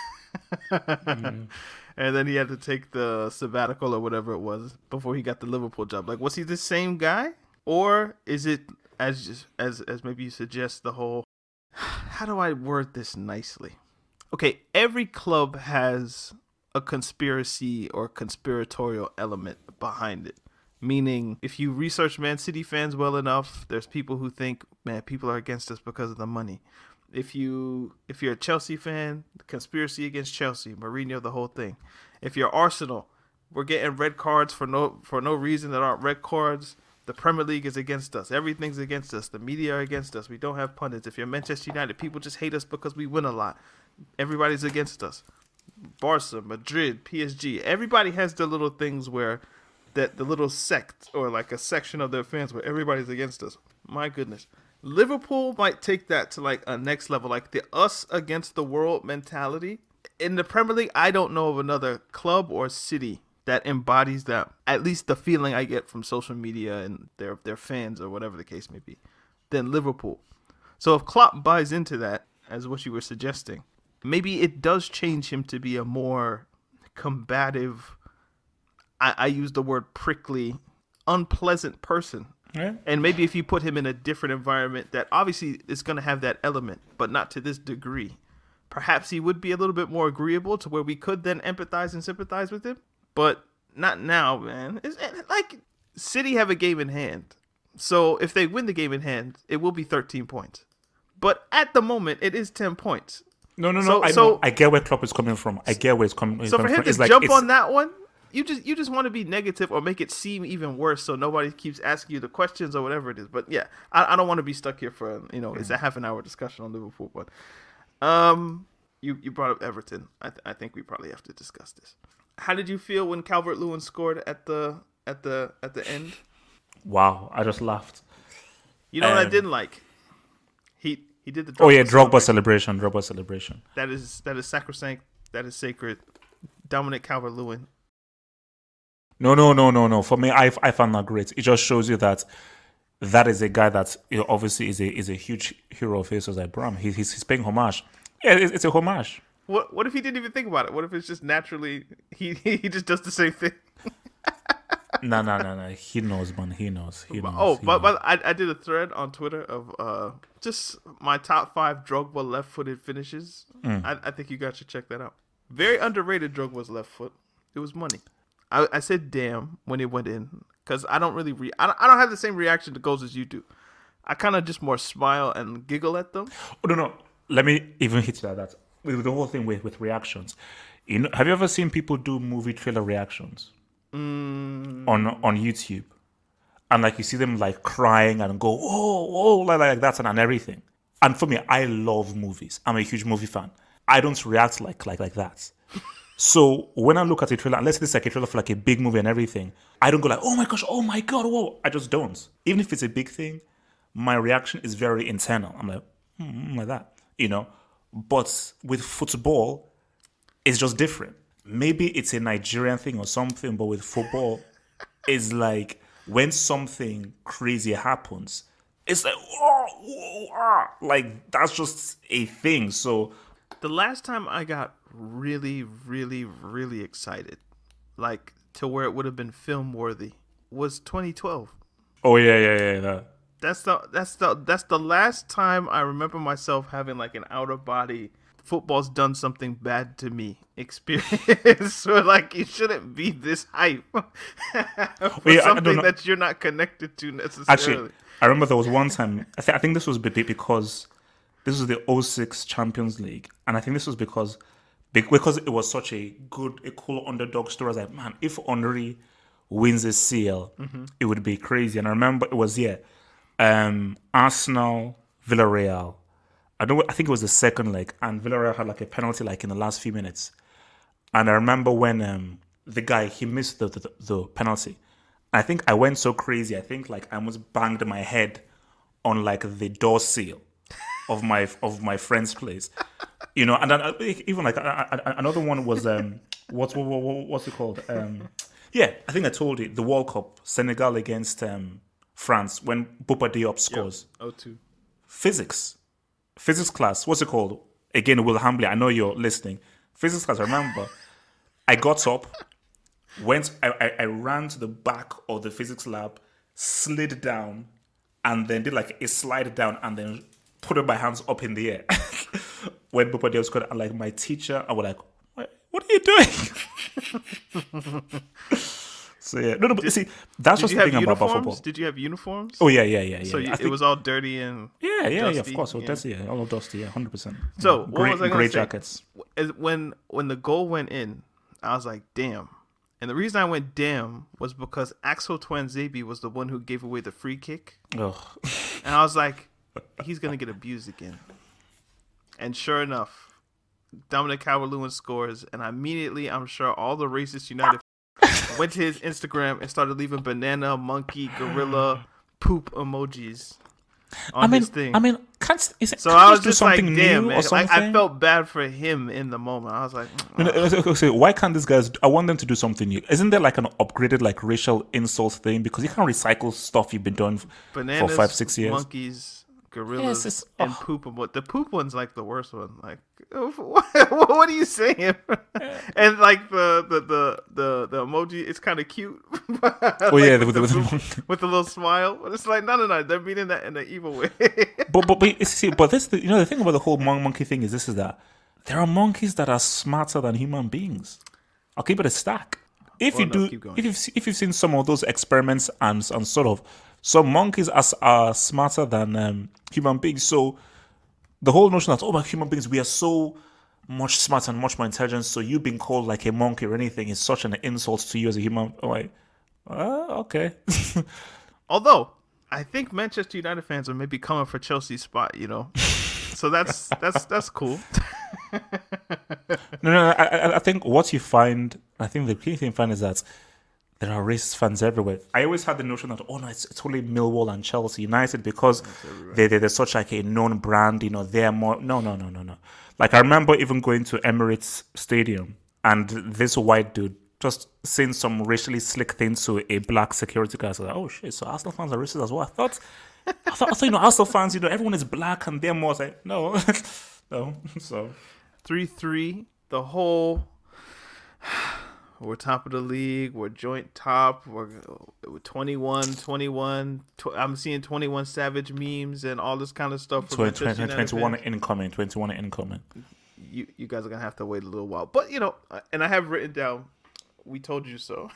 Speaker 6: mm. and then he had to take the sabbatical or whatever it was before he got the Liverpool job? Like, was he the same guy, or is it? As just, as as maybe you suggest the whole, how do I word this nicely? Okay, every club has a conspiracy or conspiratorial element behind it. Meaning, if you research Man City fans well enough, there's people who think, man, people are against us because of the money. If you if you're a Chelsea fan, the conspiracy against Chelsea, Mourinho, the whole thing. If you're Arsenal, we're getting red cards for no for no reason that aren't red cards. The Premier League is against us. Everything's against us. The media are against us. We don't have pundits. If you're Manchester United, people just hate us because we win a lot. Everybody's against us. Barca, Madrid, P S G. Everybody has their little things where that the little sect or like a section of their fans where everybody's against us. My goodness. Liverpool might take that to like a next level, like the us against the world mentality. In the Premier League, I don't know of another club or city that embodies that, at least the feeling I get from social media and their their fans or whatever the case may be, than Liverpool. So if Klopp buys into that, as what you were suggesting, maybe it does change him to be a more combative, I, I use the word prickly, unpleasant person.
Speaker 7: Yeah.
Speaker 6: And maybe if you put him in a different environment that obviously is going to have that element, but not to this degree, perhaps he would be a little bit more agreeable to where we could then empathize and sympathize with him. But not now, man. It's like City have a game in hand. So if they win the game in hand, it will be thirteen points. But at the moment, it is ten points.
Speaker 7: No, no, no.
Speaker 6: So,
Speaker 7: I,
Speaker 6: so,
Speaker 7: know. I get where Klopp is coming from. I get where it's coming,
Speaker 6: so
Speaker 7: coming
Speaker 6: for him
Speaker 7: from.
Speaker 6: to
Speaker 7: It's like,
Speaker 6: jump
Speaker 7: it's,
Speaker 6: on that one, you just you just want to be negative or make it seem even worse so nobody keeps asking you the questions or whatever it is. But yeah, I, I don't want to be stuck here for, you know, it's a half an hour discussion on Liverpool. But um, you, you brought up Everton. I, th- I think we probably have to discuss this. How did you feel when Calvert-Lewin scored at the at the at the end?
Speaker 7: Wow, I just laughed.
Speaker 6: You know
Speaker 7: um,
Speaker 6: what I didn't like? He he did the Drogba
Speaker 7: oh yeah, Drogba
Speaker 6: celebration.
Speaker 7: celebration, Drogba celebration.
Speaker 6: That is that is sacrosanct. That is sacred. Dominic Calvert-Lewin.
Speaker 7: No, no, no, no, no. For me, I I found that great. It just shows you that that is a guy that, you know, obviously is a is a huge hero of his. As like Bram, he, he's he's paying homage. Yeah, it's, it's a homage.
Speaker 6: What what if he didn't even think about it? What if it's just naturally he he just does the same thing?
Speaker 7: no, no, no, no. He knows, man. He knows. He knows.
Speaker 6: Oh,
Speaker 7: he
Speaker 6: but
Speaker 7: knows.
Speaker 6: but I I did a thread on Twitter of uh just my top five Drogba left-footed finishes.
Speaker 7: Mm.
Speaker 6: I I think you guys should check that out. Very underrated Drogba's left foot. It was money. I I said damn when it went in because I don't really re I don't, I don't have the same reaction to goals as you do. I kind of just more smile and giggle at them.
Speaker 7: Oh, no, no. Let me even hit you like that. With the whole thing with, with reactions. You know, have you ever seen people do movie trailer reactions
Speaker 6: mm.
Speaker 7: on on YouTube? And like you see them like crying and go, oh, oh, like, like that and, and everything. And for me, I love movies. I'm a huge movie fan. I don't react like like like that. So when I look at a trailer, unless it's like a trailer for like a big movie and everything, I don't go like, oh my gosh, oh my God, whoa. I just don't. Even if it's a big thing, my reaction is very internal. I'm like, hmm, like that, you know? But with football, it's just different. Maybe it's a Nigerian thing or something, but with football, it's like when something crazy happens, it's like, oh, oh, ah. Like that's just a thing. So
Speaker 6: the last time I got really, really, really excited, like to where it would have been film worthy, was twenty twelve.
Speaker 7: Oh yeah, yeah, yeah. That.
Speaker 6: That's the that's the that's the last time I remember myself having like an out of body football's done something bad to me experience. So like you shouldn't be this hype for
Speaker 7: yeah,
Speaker 6: something that you're not connected to necessarily.
Speaker 7: Actually, I remember there was one time. I think I think this was because this was the oh six Champions League, and I think this was because because it was such a good, a cool underdog story. I was like, man, if Henry wins the C L, mm-hmm. it would be crazy. And I remember it was yeah, um, Arsenal, Villarreal. I don't. I think it was the second leg, and Villarreal had like a penalty like in the last few minutes. And I remember when um, the guy he missed the, the the penalty. I think I went so crazy. I think like I almost banged my head on like the door seal of my of my friend's place, you know. And then even like another one was um, what's what, what, what's it called? Um, yeah, I think I told you the World Cup, Senegal against um, France when Bouba Diop scores.
Speaker 6: Yep. oh two
Speaker 7: Physics. Physics class, what's it called? Again, Will Hambley, I know you're listening. Physics class, I remember. I got up, went, I, I, I ran to the back of the physics lab, slid down, and then did like a slide down, and then put my hands up in the air. When Bouba Diop scored, and like my teacher, I was like, what, what are you doing? So yeah, no, no, but
Speaker 6: did,
Speaker 7: see, that's just the thing about football.
Speaker 6: Did you have uniforms?
Speaker 7: Oh yeah, yeah, yeah, yeah.
Speaker 6: So you,
Speaker 7: I think,
Speaker 6: it was all dirty and
Speaker 7: yeah, yeah,
Speaker 6: dusty,
Speaker 7: yeah. Of course,
Speaker 6: yeah.
Speaker 7: That's yeah, all dusty, yeah, hundred percent.
Speaker 6: So
Speaker 7: great,
Speaker 6: what was I gonna
Speaker 7: great
Speaker 6: say?
Speaker 7: jackets.
Speaker 6: When when the goal went in, I was like, damn. And the reason I went damn was because Axel Tuanzebe was the one who gave away the free kick.
Speaker 7: Ugh.
Speaker 6: And I was like, he's gonna get abused again. And sure enough, Dominic Calvert-Lewin scores, and immediately I'm sure all the racist United went to his Instagram and started leaving banana, monkey, gorilla, poop emojis on
Speaker 7: I mean,
Speaker 6: his thing.
Speaker 7: I mean, can't, is it,
Speaker 6: so
Speaker 7: can't
Speaker 6: I was
Speaker 7: do
Speaker 6: just
Speaker 7: something
Speaker 6: like, damn,
Speaker 7: new
Speaker 6: man.
Speaker 7: or something?
Speaker 6: Like, I felt bad for him in the moment. I was like,
Speaker 7: no, no, okay, so why can't these guys? I want them to do something new. Isn't there like an upgraded like racial insult thing? Because you can't recycle stuff you've been doing
Speaker 6: bananas,
Speaker 7: for five, six years.
Speaker 6: Monkeys, gorillas,
Speaker 7: Yes,
Speaker 6: and
Speaker 7: oh.
Speaker 6: poop. But the poop one's like the worst one. Like, what, what are you saying? And like the the the the, the emoji, it's kind of cute.
Speaker 7: Oh
Speaker 6: like
Speaker 7: yeah,
Speaker 6: with,
Speaker 7: with,
Speaker 6: the
Speaker 7: with,
Speaker 6: poop,
Speaker 7: with,
Speaker 6: with a little smile. But it's like no, no, no. They're meaning that in an evil way.
Speaker 7: but but but see, but this the, you know the thing about the whole mon- monkey thing is this is that there are monkeys that are smarter than human beings. I'll keep it a stack. If
Speaker 6: Well,
Speaker 7: you
Speaker 6: no,
Speaker 7: do,
Speaker 6: keep going.
Speaker 7: if you've se- if you've seen some of those experiments and and sort of some monkeys are, are smarter than um, human beings. So the whole notion that oh, my human beings we are so much smarter and much more intelligent. So you being called like a monkey or anything is such an insult to you as a human. I'm like, uh, okay.
Speaker 6: Although I think Manchester United fans are maybe coming for Chelsea's spot. You know, so that's that's that's cool.
Speaker 7: No, no, I, I- I think what you find, I think the key thing you find is that there are racist fans everywhere. I always had the notion that, oh no, it's, it's only Millwall and Chelsea United because they, they, they're such like a known brand, you know, they're more, no, no, no, no, no. Like I remember even going to Emirates Stadium and this white dude just saying some racially slick things to a black security guy. So like, oh shit, so Arsenal fans are racist as well. I thought, I thought, I thought you know, Arsenal fans, you know, everyone is black and they're more like, no, no, so.
Speaker 6: three three, the whole we're top of the league, we're joint top, we're, we're twenty-one twenty-one. Tw- I'm seeing twenty-one Savage memes and all this kind of stuff. From
Speaker 7: twenty, twenty,
Speaker 6: Manchester United
Speaker 7: twenty-one
Speaker 6: fans.
Speaker 7: incoming, twenty-one incoming.
Speaker 6: You, you guys are going to have to wait a little while. But, you know, and I have written down, we told you so.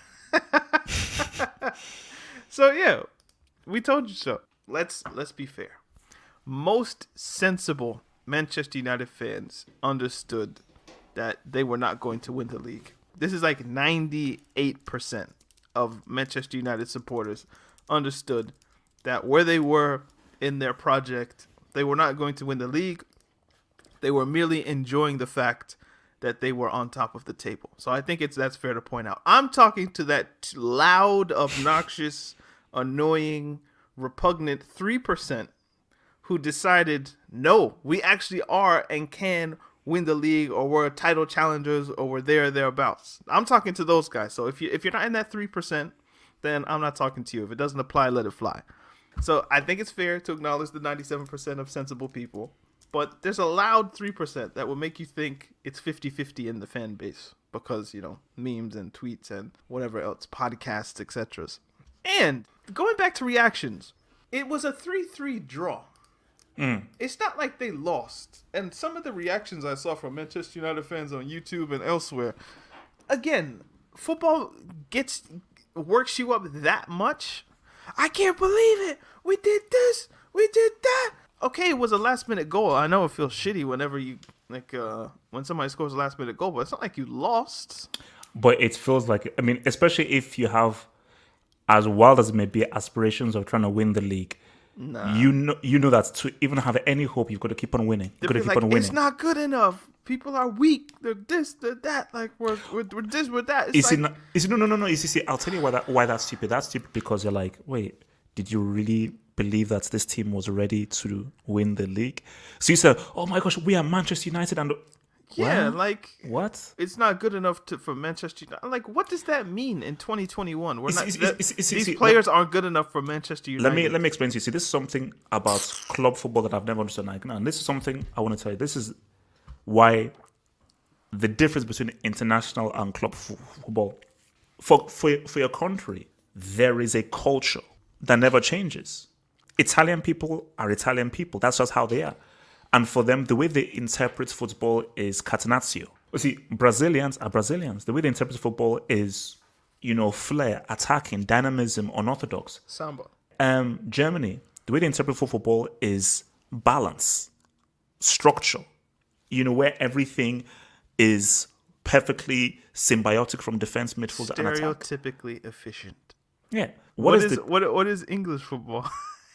Speaker 6: So, yeah, we told you so. Let's let's be fair. Most sensible Manchester United fans understood that they were not going to win the league. This is like ninety-eight percent of Manchester United supporters understood that where they were in their project, they were not going to win the league. They were merely enjoying the fact that they were on top of the table. So I think it's that's fair to point out. I'm talking to that loud, obnoxious, annoying, repugnant three percent who decided, no, we actually are and can win the league, or we're title challengers, or we're there or thereabouts. I'm talking to those guys. So if you if you're not in that three percent, then I'm not talking to you. If it doesn't apply, let it fly. So I think it's fair to acknowledge the ninety-seven percent of sensible people, but there's a loud three percent that will make you think it's fifty-fifty in the fan base because, you know, memes and tweets and whatever else, podcasts, et cetera. And going back to reactions, it was a three three draw.
Speaker 7: Mm.
Speaker 6: It's not like they lost. And some of the reactions I saw from Manchester United fans on YouTube and elsewhere, again, football gets works you up that much. I can't believe it. We did this. We did that. Okay, it was a last minute goal. I know it feels shitty whenever you like uh, when somebody scores a last minute goal, but it's not like you lost.
Speaker 7: But it feels like, I mean, especially if you have, as wild as it may be, aspirations of trying to win the league. Nah. You know, you know that to even have any hope, you've got to keep on winning. You've got to keep
Speaker 6: like,
Speaker 7: on winning.
Speaker 6: It's not good enough. People are weak. They're this, they're that. Like we're we're, we're this, we're that. It's
Speaker 7: you
Speaker 6: like,
Speaker 7: see, no, you see, no, no, no, no. You see, see, I'll tell you why that why that's stupid. That's stupid because you're like, wait, did you really believe that this team was ready to win the league? So you said, oh my gosh, we are Manchester United, and
Speaker 6: yeah,
Speaker 7: what?
Speaker 6: like
Speaker 7: what?
Speaker 6: It's not good enough to for Manchester United. Like, what does that mean in twenty twenty-one? We're
Speaker 7: It's-
Speaker 6: not.
Speaker 7: it's-
Speaker 6: that-
Speaker 7: it's- it's-
Speaker 6: these
Speaker 7: it's-
Speaker 6: players aren't good enough for Manchester United.
Speaker 7: Let me let me explain to you. See, this is something about club football that I've never understood. Like, now, and this is something I want to tell you. This is why the difference between international and club f- football. For for for your country, there is a culture that never changes. Italian people are Italian people. That's just how they are. And for them, the way they interpret football is catenaccio. You see, Brazilians are Brazilians. The way they interpret football is, you know, flair, attacking, dynamism, unorthodox.
Speaker 6: Samba.
Speaker 7: Um, Germany, the way they interpret football is balance, structure. You know, where everything is perfectly symbiotic from defense, midfield, and attack.
Speaker 6: Stereotypically efficient.
Speaker 7: Yeah.
Speaker 6: What,
Speaker 7: what
Speaker 6: is,
Speaker 7: is the,
Speaker 6: what what is English football?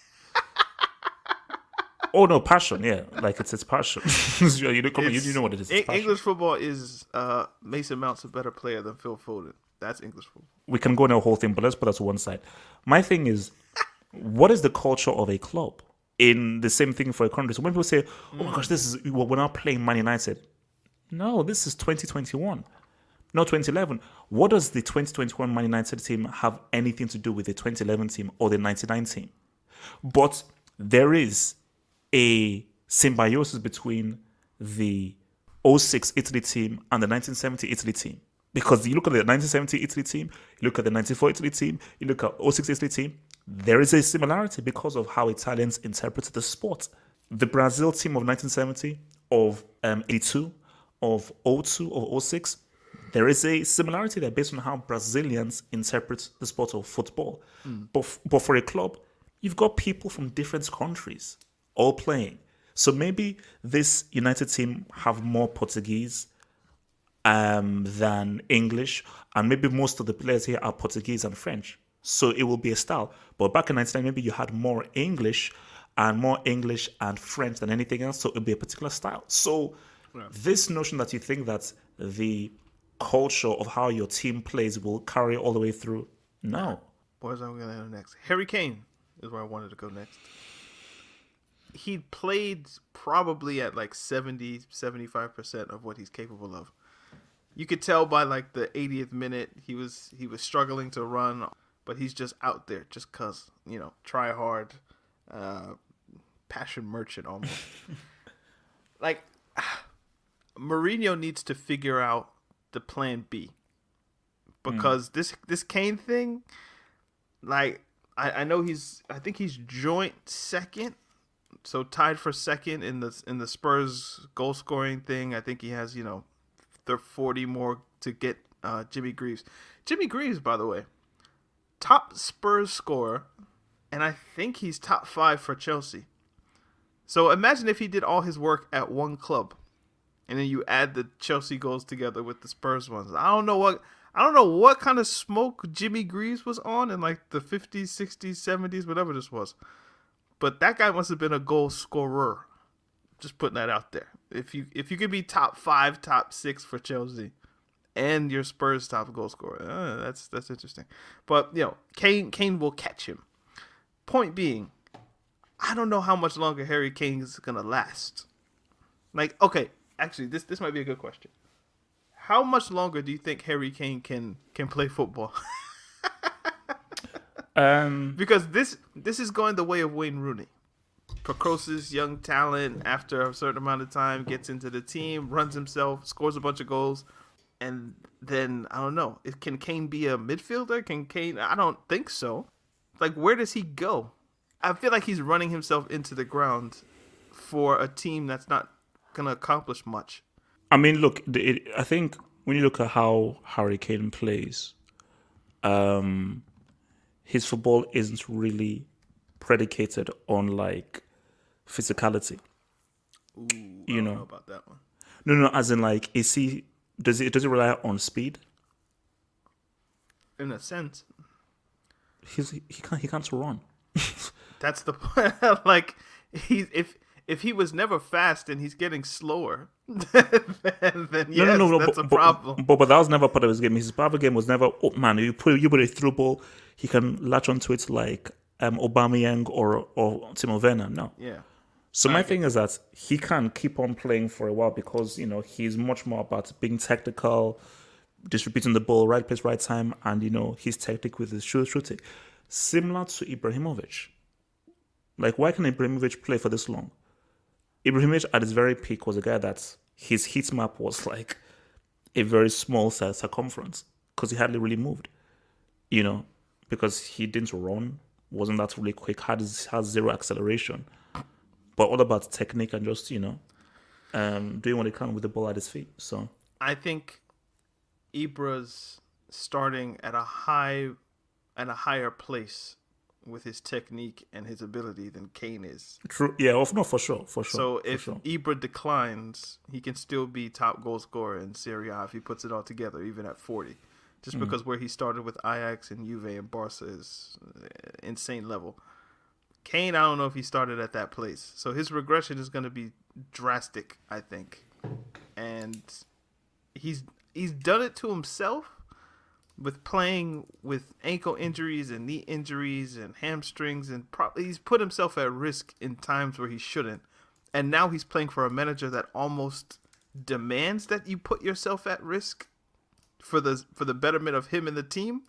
Speaker 7: Oh no, passion. Yeah, like it's it's passion. you know, come on, you, you know what it is. It's
Speaker 6: Eng- English football is uh, Mason Mount's a better player than Phil Foden. That's English football.
Speaker 7: We can go in a whole thing, but let's put that to one side. My thing is, what is the culture of a club? In the same thing for a country. So when people say, "Oh my gosh, this is well, we're not playing Man United," no, this is twenty twenty-one, not twenty eleven. What does the twenty twenty-one Man United team have anything to do with the twenty eleven team or the ninety-nine team? But there is a symbiosis between the oh six Italy team and the nineteen seventy Italy team. Because you look at the nineteen seventy Italy team, you look at the ninety-four Italy team, you look at oh six Italy team, there is a similarity because of how Italians interpreted the sport. The Brazil team of nineteen seventy, of um, eighty-two, of oh two, of oh six, there is a similarity there based on how Brazilians interpret the sport of football. Mm. But, f- but for a club, you've got people from different countries all playing. So maybe this United team have more Portuguese um, than English, and maybe most of the players here are Portuguese and French. So it will be a style. But back in ninety-nine, maybe you had more English and more English and French than anything else, so it would be a particular style. So yeah. This notion that you think that the culture of how your team plays will carry all the way through, no.
Speaker 6: Boys, I'm going to go next. Harry Kane is where I wanted to go next. He played probably at like seventy, seventy-five percent of what he's capable of. You could tell by like the eightieth minute he was he was struggling to run, but he's just out there just cause, you know, try hard, uh, passion merchant almost. Like Mourinho needs to figure out the plan B, because mm. this this Kane thing, like I, I know he's I think he's joint second. So tied for second in the in the Spurs goal scoring thing. I think he has, you know, the forty more to get uh, Jimmy Greaves. Jimmy Greaves, by the way, top Spurs scorer, and I think he's top five for Chelsea. So imagine if he did all his work at one club, and then you add the Chelsea goals together with the Spurs ones. I don't know what I don't know what kind of smoke Jimmy Greaves was on in like the fifties, sixties, seventies, whatever this was. But that guy must have been a goal scorer. Just putting that out there. If you if you could be top five, top six for Chelsea, and your Spurs top goal scorer, uh, that's that's interesting. But you know, Kane Kane will catch him. Point being, I don't know how much longer Harry Kane is gonna last. Like, okay, actually, this this might be a good question. How much longer do you think Harry Kane can can play football? Um, because this this is going the way of Wayne Rooney. Precocious young talent, after a certain amount of time, gets into the team, runs himself, scores a bunch of goals, and then, I don't know, can Kane be a midfielder? Can Kane, I don't think so. Like, where does he go? I feel like he's running himself into the ground for a team that's not gonna accomplish much.
Speaker 7: I mean, look, it, I think when you look at how Harry Kane plays, um, his football isn't really predicated on like physicality.
Speaker 6: Ooh,
Speaker 7: you
Speaker 6: I don't
Speaker 7: know.
Speaker 6: know about that one.
Speaker 7: No, no, as in like, is he? Does it does it rely on speed?
Speaker 6: In a sense,
Speaker 7: He's he can't he can't run.
Speaker 6: that's the point. Like he if if he was never fast and he's getting slower, then, then yes,
Speaker 7: no, no, no,
Speaker 6: that's
Speaker 7: but,
Speaker 6: a
Speaker 7: but-
Speaker 6: problem.
Speaker 7: But, but that was never part of his game. His part of the game was never, oh man, you put you put a through ball, he can latch onto it like um, Aubameyang or or Timo Werner. No.
Speaker 6: Yeah.
Speaker 7: So my thing is that he can keep on playing for a while because, you know, he's much more about being technical, distributing the ball, right place, right time, and, you know, his technique with his shoot shooting. Similar to Ibrahimovic. Like, why can Ibrahimovic play for this long? Ibrahimovic at his very peak was a guy that his heat map was like a very small size circumference because he hardly really moved, you know, because he didn't run, wasn't that really quick, had, has zero acceleration. But all about technique and just, you know, um, doing what he can with the ball at his feet. So
Speaker 6: I think Ibra's starting at a high, at a higher place with his technique and his ability than Kane is.
Speaker 7: true, yeah, of no, for sure, for sure.
Speaker 6: So
Speaker 7: for
Speaker 6: if
Speaker 7: sure.
Speaker 6: Ibra declines, he can still be top goal scorer in Serie A if he puts it all together, even at forty. Just
Speaker 7: Mm.
Speaker 6: because where he started with Ajax and Juve and Barca is insane level. Kane, I don't know if he started at that place. So his regression is going to be drastic, I think. And he's he's done it to himself with playing with ankle injuries and knee injuries and hamstrings, and probably he's put himself at risk in times where he shouldn't. And now he's playing for a manager that almost demands that you put yourself at risk for the for the betterment of him and the team.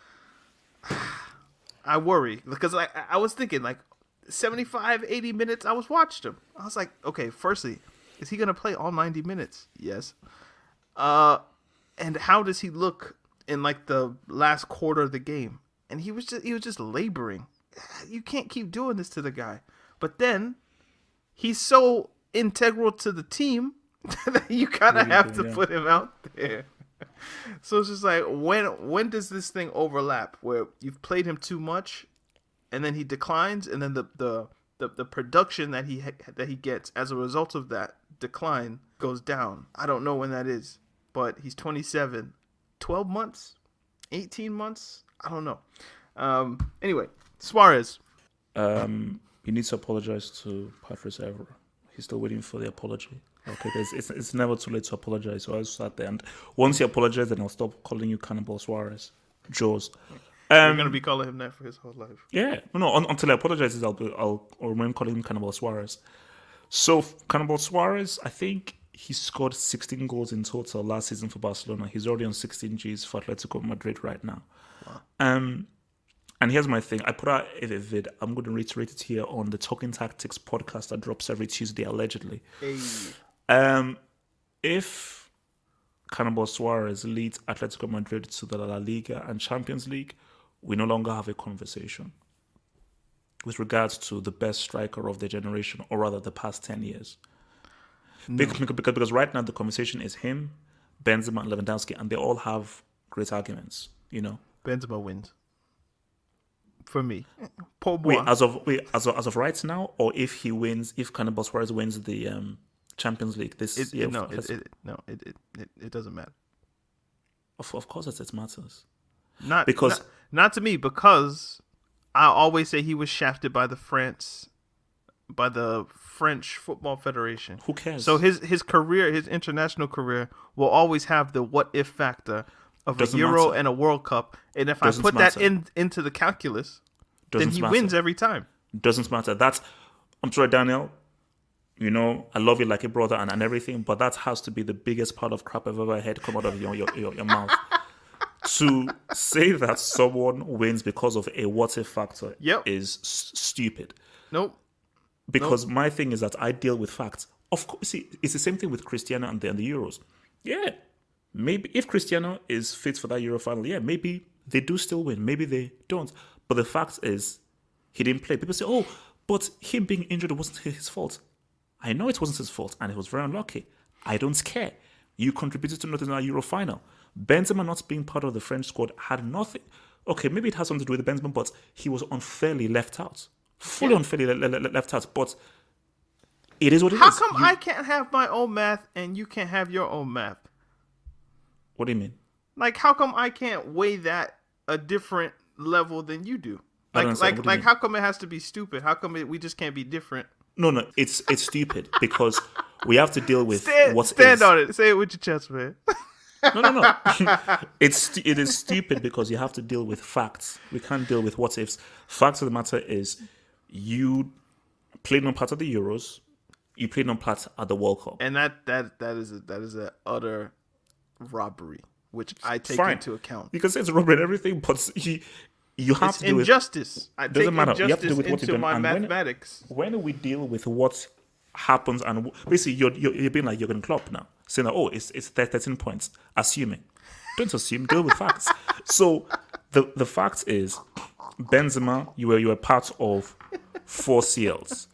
Speaker 6: I worry because I I was thinking like seventy-five, eighty minutes. I was watching him. I was like, okay, firstly, is he gonna play all ninety minutes? Yes. Uh, and how does he look in like the last quarter of the game? And he was just he was just laboring. You can't keep doing this to the guy. But then he's so integral to the team that you kind of have to
Speaker 7: yeah.
Speaker 6: put him out there. So it's just like, when when does this thing overlap where you've played him too much and then he declines, and then the the, the, the production that he ha- that he gets as a result of that decline goes down? I don't know when that is, but he's twenty-seven. twelve months? eighteen months? I don't know. Um, anyway, Suarez.
Speaker 7: Um, he needs to apologize to Patrice Evra. He's still waiting for the apology. Okay, there's, it's it's never too late to apologize. So I was at the end. Once you apologize, then I'll stop calling you Cannibal Suarez. Jaws.
Speaker 6: We're
Speaker 7: Um,
Speaker 6: gonna be calling him that for his whole life.
Speaker 7: yeah, no, no. Un, until he apologizes, I'll be, I'll, I'll remain calling him Cannibal Suarez. So Cannibal Suarez, I think he scored sixteen goals in total last season for Barcelona. He's already on sixteen G's for Atletico Madrid right now. Wow. Um, and here's my thing. I put out a vid. I'm going to reiterate it here on the Talking Tactics podcast that drops every Tuesday, allegedly.
Speaker 6: Hey.
Speaker 7: Um, if Cannibal Suarez leads Atletico Madrid to the La Liga and Champions League, we no longer have a conversation with regards to the best striker of the generation, or rather the past ten years. No. Because, because, because right now the conversation is him, Benzema and Lewandowski, and they all have great arguments, you know.
Speaker 6: Benzema wins. For me. Paul
Speaker 7: Wait, as of wait, as of, as of right now, or if he wins, if Cannibal Suarez wins the um, Champions League this
Speaker 6: it,
Speaker 7: year?
Speaker 6: it, no, it, it, no, it, it, it, it doesn't matter.
Speaker 7: Of, of course it, it matters.
Speaker 6: Not
Speaker 7: Because-
Speaker 6: not, not to me, because I always say he was shafted by the France, by the French Football Federation.
Speaker 7: Who cares?
Speaker 6: So his his career, his international career, will always have the what if factor of
Speaker 7: Doesn't
Speaker 6: a Euro
Speaker 7: matter.
Speaker 6: and a World Cup. And if
Speaker 7: Doesn't
Speaker 6: I put that
Speaker 7: matter.
Speaker 6: in into the calculus,
Speaker 7: Doesn't
Speaker 6: then he
Speaker 7: matter.
Speaker 6: wins every time.
Speaker 7: Doesn't matter. That's, I'm sorry, Daniel. You know, I love you like a brother and, and everything, but that has to be the biggest part of crap I've ever heard come out of your your, your, your mouth. To say that someone wins because of a what if factor
Speaker 6: Yep.
Speaker 7: is s- stupid.
Speaker 6: Nope.
Speaker 7: Because my thing is that I deal with facts. Of course, see, it's the same thing with Cristiano and the, and the Euros. Yeah, maybe if Cristiano is fit for that Euro final, yeah, maybe they do still win. Maybe they don't. But the fact is, He didn't play. People say, oh, but him being injured wasn't his fault. I know it wasn't his fault, and he was very unlucky. I don't care. You contributed to nothing in our Euro final. Benzema not being part of the French squad had nothing. Okay, maybe it has something to do with Benzema, but he was unfairly left out. Fully yeah. unfairly le- le- left out. But it is what it
Speaker 6: How
Speaker 7: is.
Speaker 6: How come
Speaker 7: you...
Speaker 6: I can't have my own math and you can't have your own math?
Speaker 7: What do you mean?
Speaker 6: Like, how come I can't weigh that a different level than you do? Like, like, like, how come it has to be stupid? How come it, we just can't be different?
Speaker 7: No, no, it's it's stupid because we have to deal with
Speaker 6: stand,
Speaker 7: what
Speaker 6: stand
Speaker 7: is.
Speaker 6: on it. Say it with your chest, man.
Speaker 7: No, no, no. it's it is stupid because you have to deal with facts. We can't deal with what ifs. Facts of the matter is, you played no part of the Euros. You played no part at the World Cup,
Speaker 6: and that that that is a, that is an utter robbery, which I take
Speaker 7: Fine.
Speaker 6: into account.
Speaker 7: You can say it's robbery and everything, but you you have
Speaker 6: it's
Speaker 7: to do
Speaker 6: injustice.
Speaker 7: With,
Speaker 6: I
Speaker 7: doesn't
Speaker 6: take
Speaker 7: matter.
Speaker 6: injustice
Speaker 7: You have to do with what
Speaker 6: into
Speaker 7: you've done.
Speaker 6: my
Speaker 7: And
Speaker 6: mathematics.
Speaker 7: When, when we deal with what happens, and basically you're you're, you're being like Jurgen Klopp now, saying that oh it's it's thirteen points, assuming. Don't assume. Deal with facts. So the the fact is, Benzema, you were you were part of four C Ls.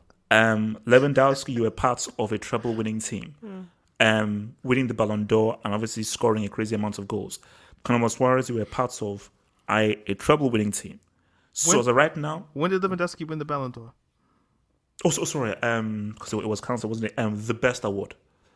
Speaker 7: Um, Lewandowski, you were part of a treble-winning team, mm. um, winning the Ballon d'Or and obviously scoring a crazy amount of goals. Conor Suarez, you were part of a, a treble-winning team. So
Speaker 6: when,
Speaker 7: as of right now,
Speaker 6: when did Lewandowski win the Ballon d'Or?
Speaker 7: Oh, so, sorry, um, because it was counted, wasn't it? Um, the best award.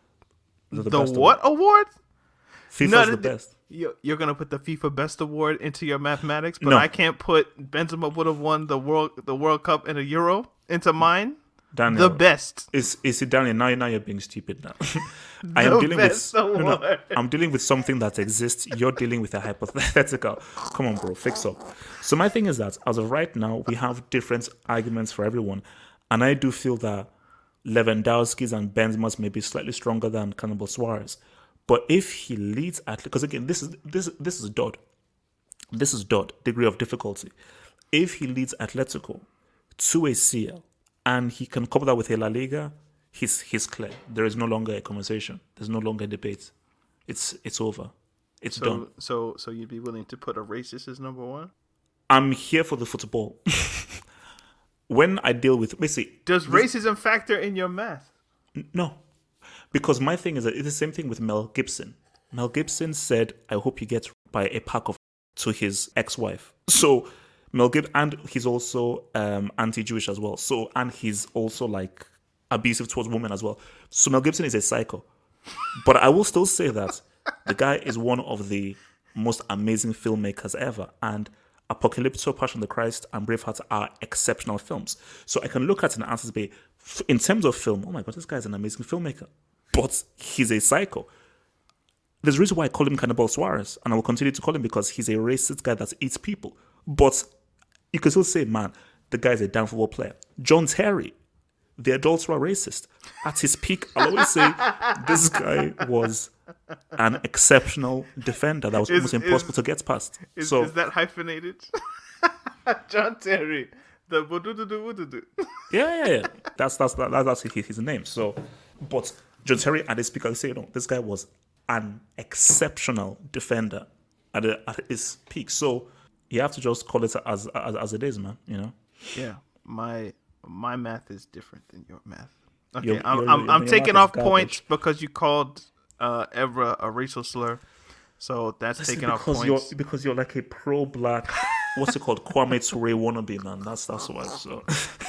Speaker 6: The, the, the best what award? award?
Speaker 7: FIFA's
Speaker 6: no,
Speaker 7: the best.
Speaker 6: You're, you're gonna put the FIFA Best Award into your mathematics, but
Speaker 7: no.
Speaker 6: I can't put Benzema would have won the world the World Cup and a Euro into mine.
Speaker 7: Daniel,
Speaker 6: the best.
Speaker 7: Is is it Daniel? Now, now you're being stupid. Now I am dealing with no, no, I'm dealing with something that exists. You're dealing with a hypothetical. Come on, bro, fix up. So my thing is that as of right now, we have different arguments for everyone, and I do feel that Lewandowski's and Benzema's may be slightly stronger than Cannibal Suarez. But if he leads at, because again, this is this this is dot, this is dot degree of difficulty. If he leads Atletico to a C L and he can couple that with a La Liga, he's he's clear. There is no longer a conversation. There's no longer a debate. It's it's over. It's
Speaker 6: so,
Speaker 7: done.
Speaker 6: So so you'd be willing to put a racist as number one?
Speaker 7: I'm here for the football. When I deal with basically,
Speaker 6: does racism factor in your math?
Speaker 7: No. Because my thing is that it's the same thing with Mel Gibson. Mel Gibson said, I hope you get by a pack of to his ex-wife. So Mel Gibson, and he's also um, anti-Jewish as well. So, and he's also like abusive towards women as well. So Mel Gibson is a psycho. But I will still say that the guy is one of the most amazing filmmakers ever. And Apocalypto, Passion of the Christ, and Braveheart are exceptional films. So I can look at an answer to be, in terms of film, oh my God, this guy is an amazing filmmaker. But he's a psycho. There's a reason why I call him Cannibal Suarez, and I will continue to call him because he's a racist guy that eats people. But you can still say, man, the guy's a damn football player. John Terry, the adulterer racist. At his peak, I'll always say this guy was an exceptional defender that was is, almost impossible
Speaker 6: is,
Speaker 7: to get past.
Speaker 6: Is,
Speaker 7: so,
Speaker 6: is that hyphenated? John Terry. The wudududududu.
Speaker 7: Yeah, yeah, yeah. That's that's that, that's his, his name. So, but John Terry at his peak, I say, no, this guy was an exceptional defender at, a, at his peak. So you have to just call it as, as as it is, man. You know.
Speaker 6: Yeah, my my math is different than your math. Okay,
Speaker 7: your,
Speaker 6: I'm
Speaker 7: your,
Speaker 6: I'm,
Speaker 7: your,
Speaker 6: I'm
Speaker 7: your
Speaker 6: taking off
Speaker 7: garbage.
Speaker 6: points because you called uh, Evra a racial slur. So that's
Speaker 7: Listen,
Speaker 6: taking off points.
Speaker 7: You're, because you're like a pro-black, what's it called, Kwame Ture wannabe, man. That's that's why. So.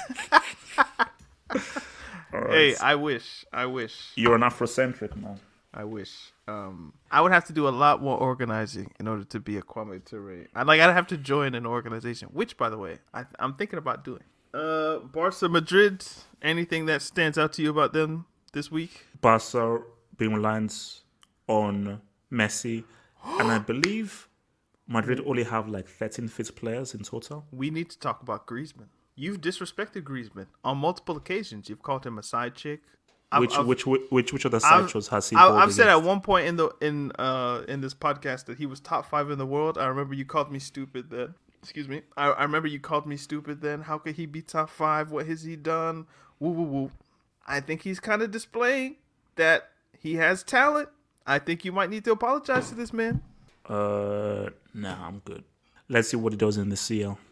Speaker 7: Right.
Speaker 6: Hey, I wish, I wish.
Speaker 7: You're an Afrocentric, man.
Speaker 6: I wish. Um, I would have to do a lot more organizing in order to be a Kwame Ture. I'd like I'd have to join an organization, which, by the way, I, I'm thinking about doing. Uh, Barca Madrid. Anything that stands out to you about them this week?
Speaker 7: Barca being reliant on Messi, and I believe Madrid only have like thirteen fit players in total.
Speaker 6: We need to talk about Griezmann. You've disrespected Griezmann on multiple occasions. You've called him a side chick.
Speaker 7: Which
Speaker 6: I've,
Speaker 7: which which which which of the side chicks has he?
Speaker 6: I've, I've said at one point in the in uh in this podcast that he was top five in the world. I remember you called me stupid then. Excuse me. I, I remember you called me stupid then. How could he be top five? What has he done? Woo woo woo. I think he's kind of displaying that he has talent. I think you might need to apologize to this man.
Speaker 7: Uh, nah, I'm good. Let's see what he does in the C L.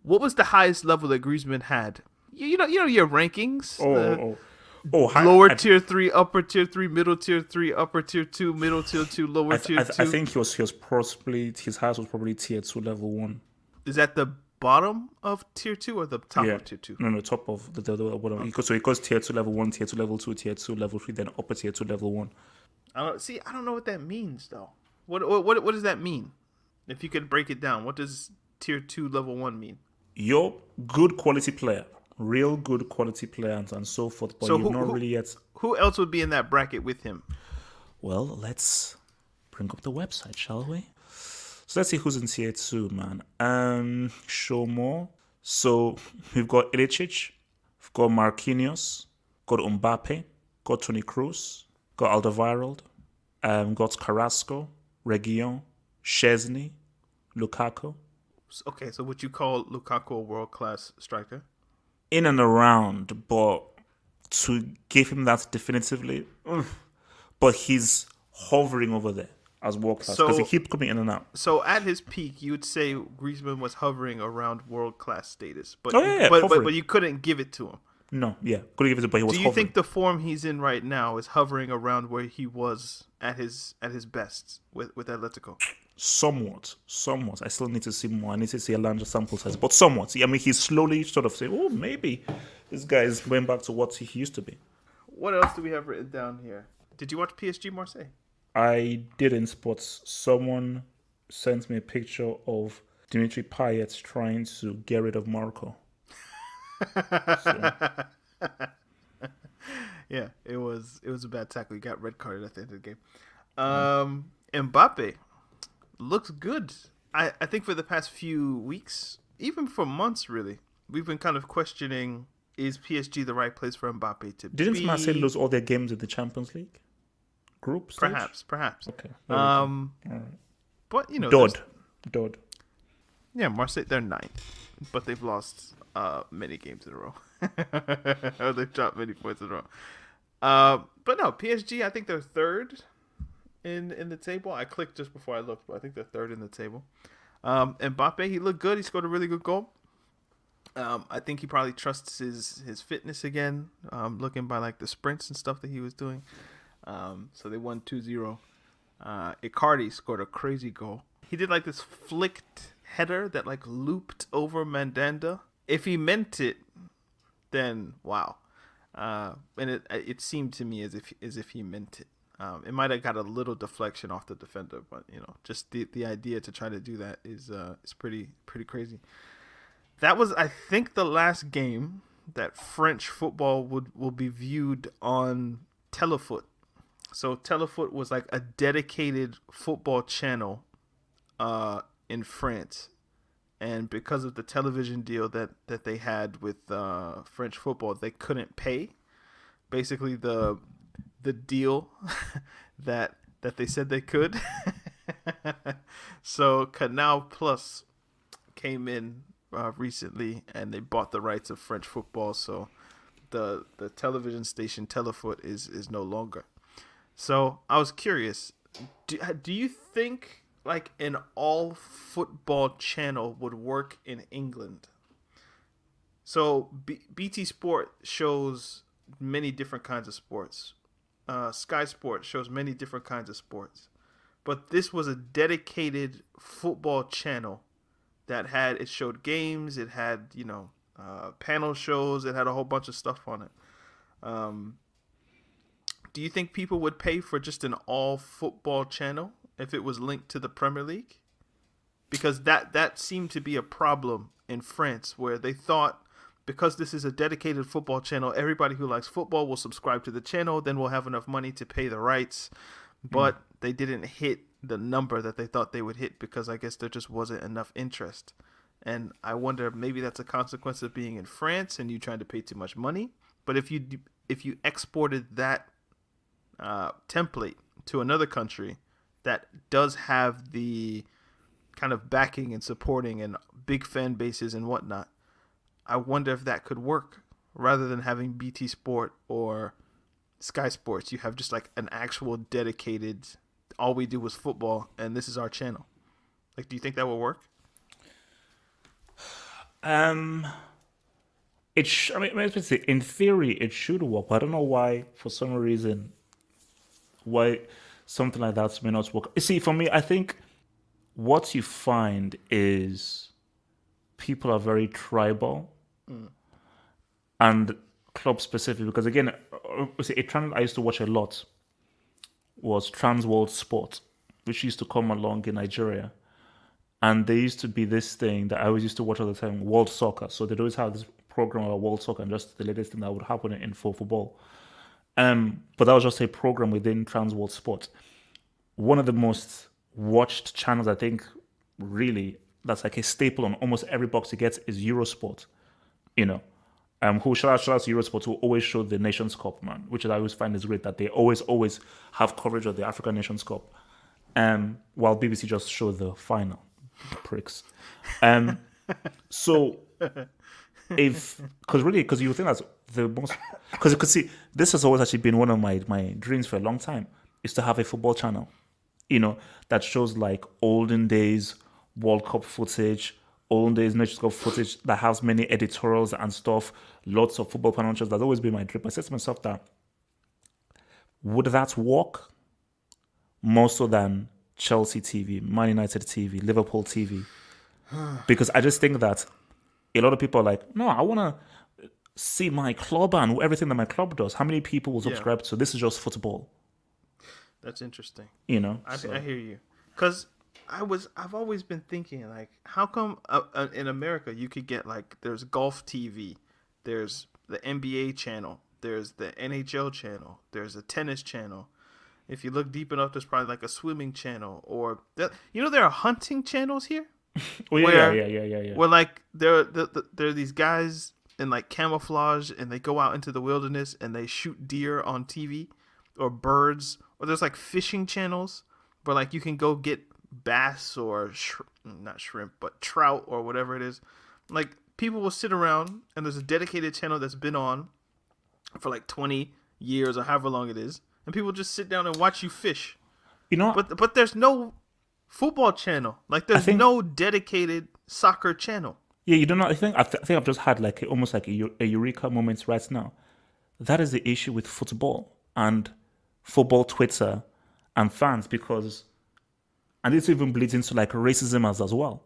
Speaker 6: what was the highest level that Griezmann had? You, you know, you know your rankings.
Speaker 7: Oh,
Speaker 6: uh,
Speaker 7: oh, oh, high,
Speaker 6: lower
Speaker 7: I,
Speaker 6: tier three, upper tier three, middle tier three, upper tier two, middle tier two, lower
Speaker 7: I, th-
Speaker 6: tier
Speaker 7: I, th-
Speaker 6: two.
Speaker 7: I think he was he was possibly his highest was probably tier two, level one.
Speaker 6: Is that the bottom of tier two or the top
Speaker 7: yeah.
Speaker 6: of tier two?
Speaker 7: No, no, top of the, the, the whatever. He goes, so it goes tier two, level one, tier two, level two, tier two, level three, then upper tier two, level one.
Speaker 6: I don't see. I don't know what that means though. What what what, what does that mean? If you could break it down, what does tier two, level one mean?
Speaker 7: You're good quality player, real good quality player, and, and so forth. But
Speaker 6: So
Speaker 7: you've
Speaker 6: who-
Speaker 7: not
Speaker 6: who-
Speaker 7: really yet.
Speaker 6: Who else would be in that bracket with him?
Speaker 7: Well, let's bring up the website, shall we? So let's see who's in tier two, man. Um, show more. So we've got Ilicic, we've got Marquinhos, got Mbappe, got Toni Kroos, got Alderweireld, um, got Carrasco, Reguilon, Szczesny, Lukaku.
Speaker 6: Okay, so would you call Lukaku a world class striker?
Speaker 7: In and around, but to give him that definitively, ugh. But he's hovering over there as world class because
Speaker 6: So-
Speaker 7: he keeps coming in and out.
Speaker 6: So at his peak, you would say Griezmann was hovering around world class status, but
Speaker 7: Oh, yeah, yeah,
Speaker 6: but, but
Speaker 7: hovering.
Speaker 6: but you couldn't give it to him.
Speaker 7: No, yeah, couldn't give it to, but he was
Speaker 6: Do you
Speaker 7: hovering.
Speaker 6: think the form he's in right now is hovering around where he was at his at his best with with Atletico?
Speaker 7: Somewhat, somewhat. I still need to see more. I need to see a larger sample size, but somewhat. I mean, he's slowly sort of saying, "Oh, maybe this guy is going back to what he used to be."
Speaker 6: What else do we have written down here? Did you watch P S G Marseille?
Speaker 7: I didn't, but someone sent me a picture of Dimitri Payet trying to get rid of Marco. So,
Speaker 6: Yeah, it was it was a bad tackle. He got red carded at the end of the game. Um, Mbappe looks good. I, I think for the past few weeks, even for months really, we've been kind of questioning, is P S G the right place for Mbappe to
Speaker 7: didn't
Speaker 6: be?
Speaker 7: Marseille lose all their games in the Champions League group stage?
Speaker 6: Perhaps, perhaps.
Speaker 7: Okay.
Speaker 6: Um,
Speaker 7: All right.
Speaker 6: but you know,
Speaker 7: Dodd.
Speaker 6: there's-
Speaker 7: Dodd.
Speaker 6: Yeah, Marseille, they're ninth, but they've lost uh, many games in a row. Or they've dropped many points in a row. Uh, but no, P S G, I think they're third in in the table. I clicked just before I looked, but I think they're third in the table. Um, Mbappe, he looked good. He scored a really good goal. Um, I think he probably trusts his, his fitness again, um, looking by like the sprints and stuff that he was doing. Um, so they won two zero. Uh, Icardi scored a crazy goal. He did like this flicked header that like looped over Mandanda. If he meant it, then wow. Uh, and it it seemed to me as if as if he meant it. Um, it might have got a little deflection off the defender, but you know, just the the idea to try to do that is uh is pretty pretty crazy. That was, I think, the last game that French football would will be viewed on Telefoot. So Telefoot was like a dedicated football channel uh, in France. And because of the television deal that, that they had with uh, French football, they couldn't pay. Basically, the the deal that that they said they could. So Canal Plus came in uh, recently, and they bought the rights of French football. So the the television station Telefoot is is no longer. So I was curious, do, do you think like an all football channel would work in England? So B- BT Sport shows many different kinds of sports. Uh, Sky Sport shows many different kinds of sports. But this was a dedicated football channel that had, it showed games, it had, you know, uh, panel shows, it had a whole bunch of stuff on it. Um, do you think people would pay for just an all football channel if it was linked to the Premier League? Because that, that seemed to be a problem in France, where they thought, because this is a dedicated football channel, everybody who likes football will subscribe to the channel, then we'll have enough money to pay the rights. But mm. they didn't hit the number that they thought they would hit, because I guess there just wasn't enough interest. And I wonder, maybe that's a consequence of being in France and you trying to pay too much money. But if you if you exported that uh, template to another country that does have the kind of backing and supporting and big fan bases and whatnot, I wonder if that could work. Rather than having B T Sport or Sky Sports, you have just like an actual dedicated, all we do is football and this is our channel. Like, do you think that would work?
Speaker 7: Um, it. Sh- I mean, let's say in theory it should work. But I don't know why, for some reason, why something like that may not work. You see, for me, I think what you find is people are very tribal mm. and club specific. Because again, a channel I used to watch a lot was Trans World Sport, which used to come along in Nigeria. And there used to be this thing that I always used to watch all the time, World Soccer. So they'd always have this program about World Soccer and just the latest thing that would happen in for football. Um, but that was just a program within Trans World Sport. One of the most watched channels, I think, really, that's like a staple on almost every box you get is Eurosport. You know, um, who shout out, shout out to Eurosport, who always show the Nations Cup, man, which I always find is great that they always, always have coverage of the African Nations Cup. Um, while B B C just show the final. Pricks. Um, so if because really because you think that's the most because you could see this has always actually been one of my my dreams for a long time is to have a football channel, you know, that shows like olden days World Cup footage, olden days Nations Cup footage that has many editorials and stuff, lots of football panel shows. That's always been my dream. I said to myself that would that work more so than Chelsea T V, Man United T V, Liverpool T V, because I just think that a lot of people are like, no, I want to see my club and everything that my club does. How many people will subscribe yeah. to this is just football?
Speaker 6: That's interesting.
Speaker 7: You know,
Speaker 6: I,
Speaker 7: so.
Speaker 6: I hear you. Because I was, I've always been thinking like, how come uh, uh, in America you could get like, there's golf T V, there's the N B A channel, there's the N H L channel, there's a tennis channel. If you look deep enough, there's probably like a swimming channel, or that, you know, there are hunting channels here.
Speaker 7: Oh yeah,
Speaker 6: where,
Speaker 7: yeah, yeah, yeah, yeah.
Speaker 6: Where like there, there, there are these guys in like camouflage, and they go out into the wilderness and they shoot deer on T V, or birds, or there's like fishing channels where like you can go get bass or sh- not shrimp, but trout or whatever it is. Like people will sit around, and there's a dedicated channel that's been on for like twenty years or however long it is. And people just sit down and watch you fish.
Speaker 7: You know,
Speaker 6: but but there's no football channel. Like there's think, no dedicated soccer channel.
Speaker 7: Yeah, you don't know. I think I, th- I think I've just had like a, almost like a, a eureka moment right now. That is the issue with football and football Twitter and fans, because, and this even bleeds into like racism as as well.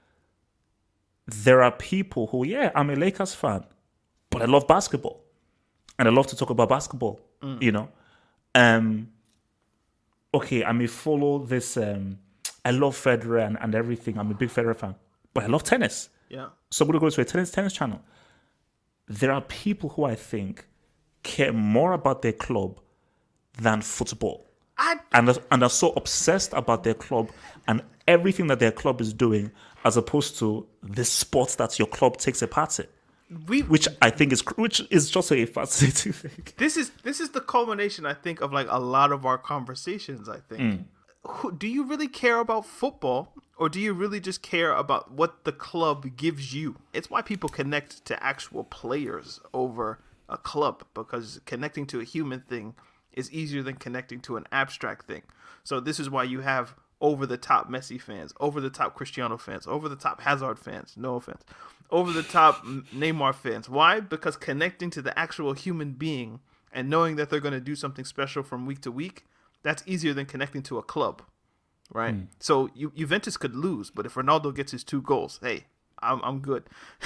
Speaker 7: There are people who, yeah, I'm a Lakers fan, but I love basketball, and I love to talk about basketball. Mm. You know. Um, okay, I may follow this. Um, I love Federer and, and everything. I'm a big Federer fan, but I love tennis.
Speaker 6: Yeah.
Speaker 7: So I'm going to go to a tennis tennis channel. There are people who I think care more about their club than football.
Speaker 6: I...
Speaker 7: And, are, and are so obsessed about their club and everything that their club is doing, as opposed to the sport that your club takes a part in. We, which I think is which is just a fascinating thing.
Speaker 6: This is this is the culmination, I think, of like a lot of our conversations. I think. Mm. Who, do you really care about football, or do you really just care about what the club gives you? It's why people connect to actual players over a club, because connecting to a human thing is easier than connecting to an abstract thing. So this is why you have over-the-top Messi fans, over-the-top Cristiano fans, over-the-top Hazard fans, no offense, over-the-top Neymar fans. Why? Because connecting to the actual human being and knowing that they're going to do something special from week to week, that's easier than connecting to a club, right? Mm. So you, Juventus could lose, but if Ronaldo gets his two goals, hey, I'm I'm good.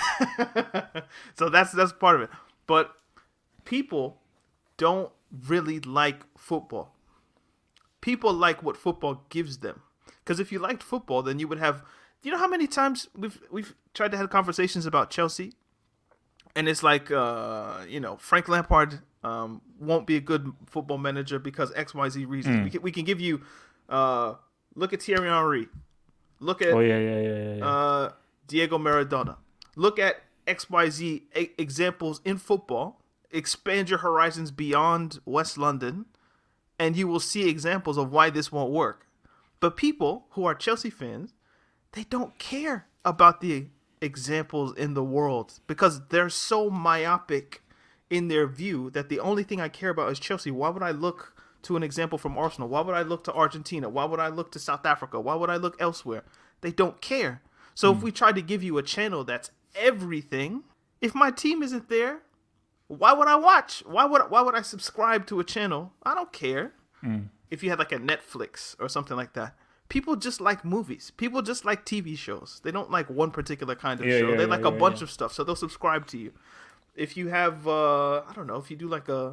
Speaker 6: So that's that's part of it. But people don't really like football. People like what football gives them. Because if you liked football, then you would have... You know how many times we've we've tried to have conversations about Chelsea? And it's like, uh, you know, Frank Lampard um, won't be a good football manager because X, Y, Z reasons. Mm. We, can, we can give you... Uh, look at Thierry Henry. Look at
Speaker 7: oh, yeah, yeah, yeah, yeah.
Speaker 6: Uh, Diego Maradona. Look at X, Y, Z a- examples in football. Expand your horizons beyond West London, and you will see examples of why this won't work. But people who are Chelsea fans, they don't care about the examples in the world because they're so myopic in their view that the only thing I care about is Chelsea. Why would I look to an example from Arsenal? Why would I look to Argentina? Why would I look to South Africa? Why would I look elsewhere? They don't care. So mm. if we try to give you a channel that's everything. If my team isn't there, why would I watch? Why would why would I subscribe to a channel? I don't care. Mm. If you had like a Netflix or something like that. People just like movies. People just like T V shows. They don't like one particular kind of
Speaker 7: yeah,
Speaker 6: show.
Speaker 7: Yeah,
Speaker 6: they
Speaker 7: yeah,
Speaker 6: like
Speaker 7: yeah,
Speaker 6: a bunch
Speaker 7: yeah.
Speaker 6: of stuff, so they'll subscribe to you. If you have, uh, I don't know, if you do like a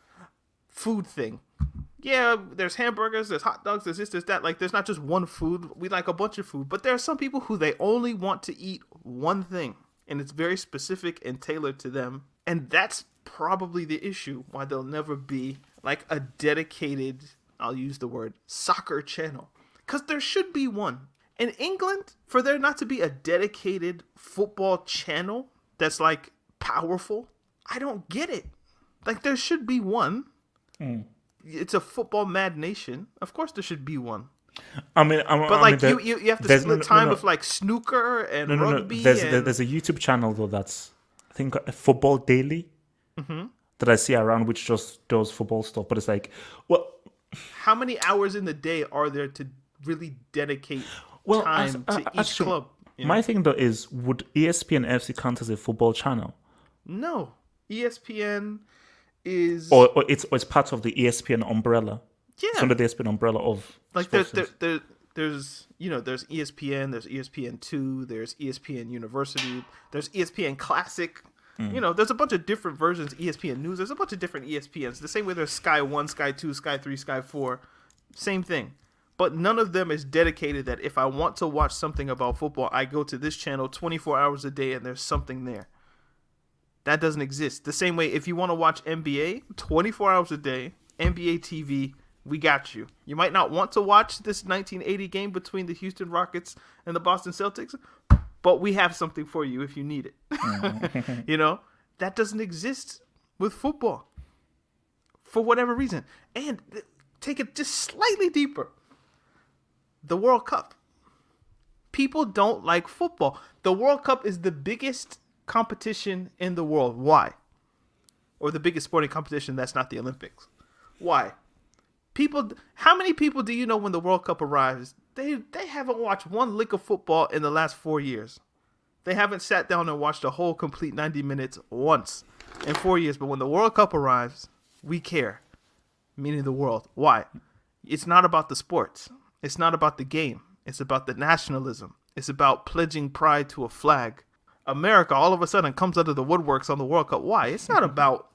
Speaker 6: food thing, yeah, there's hamburgers, there's hot dogs, there's this, there's that. Like, there's not just one food. We like a bunch of food. But there are some people who they only want to eat one thing, and it's very specific and tailored to them. And that's probably the issue why there'll never be like a dedicated, I'll use the word, soccer channel. Because there should be one. In England, for there not to be a dedicated football channel that's like powerful, I don't get it. Like, there should be one. Mm. It's a football mad nation. Of course there should be one.
Speaker 7: I mean, I'm,
Speaker 6: but
Speaker 7: I
Speaker 6: like
Speaker 7: mean,
Speaker 6: you, you, you have to split
Speaker 7: no, no,
Speaker 6: time
Speaker 7: no, no.
Speaker 6: with like snooker and
Speaker 7: no, no,
Speaker 6: rugby.
Speaker 7: No. There's,
Speaker 6: and...
Speaker 7: there's a YouTube channel though that's, I think, Football Daily mm-hmm. that I see around, which just does football stuff. But it's like, well,
Speaker 6: how many hours in the day are there to really dedicate
Speaker 7: well,
Speaker 6: time
Speaker 7: as,
Speaker 6: to
Speaker 7: uh,
Speaker 6: each
Speaker 7: actually,
Speaker 6: club? You know?
Speaker 7: My thing though is, would E S P N F C count as a football channel?
Speaker 6: No, E S P N is
Speaker 7: or, or it's or it's part of the E S P N umbrella.
Speaker 6: Yeah,
Speaker 7: it's under the E S P N umbrella of
Speaker 6: like there's there, there, there's you know there's E S P N, there's E S P N two, there's E S P N University, there's E S P N Classic. Mm. You know, there's a bunch of different versions. E S P N News. There's a bunch of different E S P Ns. The same way there's Sky One, Sky Two, Sky Three, Sky Four. Same thing. But none of them is dedicated that if I want to watch something about football, I go to this channel twenty-four hours a day and there's something there. That doesn't exist. The same way if you want to watch N B A, twenty-four hours a day, N B A T V, we got you. You might not want to watch this nineteen eighty game between the Houston Rockets and the Boston Celtics, but we have something for you if you need it. You know, that doesn't exist with football for whatever reason. And th- take it just slightly deeper. The World Cup. People don't like football. The World Cup is the biggest competition in the world. Why? Or the biggest sporting competition that's not the Olympics. Why? People. How many people do you know when the World Cup arrives, they they haven't watched one lick of football in the last four years? They haven't sat down and watched a whole complete ninety minutes once in four years. But when the World Cup arrives, we care. Meaning the world. Why? It's not about the sports. It's not about the game. It's about the nationalism. It's about pledging pride to a flag. America all of a sudden comes out of the woodworks on the World Cup. Why? It's not about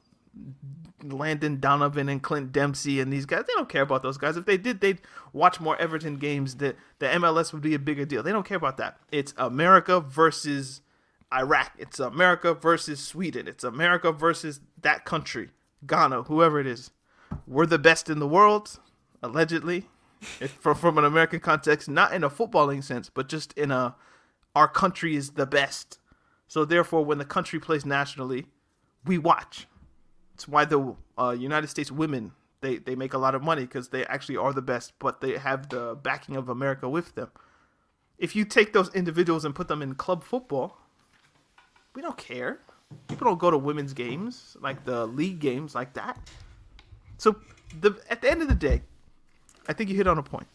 Speaker 6: Landon Donovan and Clint Dempsey and these guys. They don't care about those guys. If they did, they'd watch more Everton games. The, the M L S would be a bigger deal. They don't care about that. It's America versus Iraq. It's America versus Sweden. It's America versus that country, Ghana, whoever it is. We're the best in the world, allegedly. If, from, from an American context, not in a footballing sense, but just in a, our country is the best. So therefore, when the country plays nationally, we watch. It's why the uh, United States women, they, they make a lot of money because they actually are the best, but they have the backing of America with them. If you take those individuals and put them in club football, we don't care. People don't go to women's games, like the league games like that. So the at the end of the day, I think you hit on a point.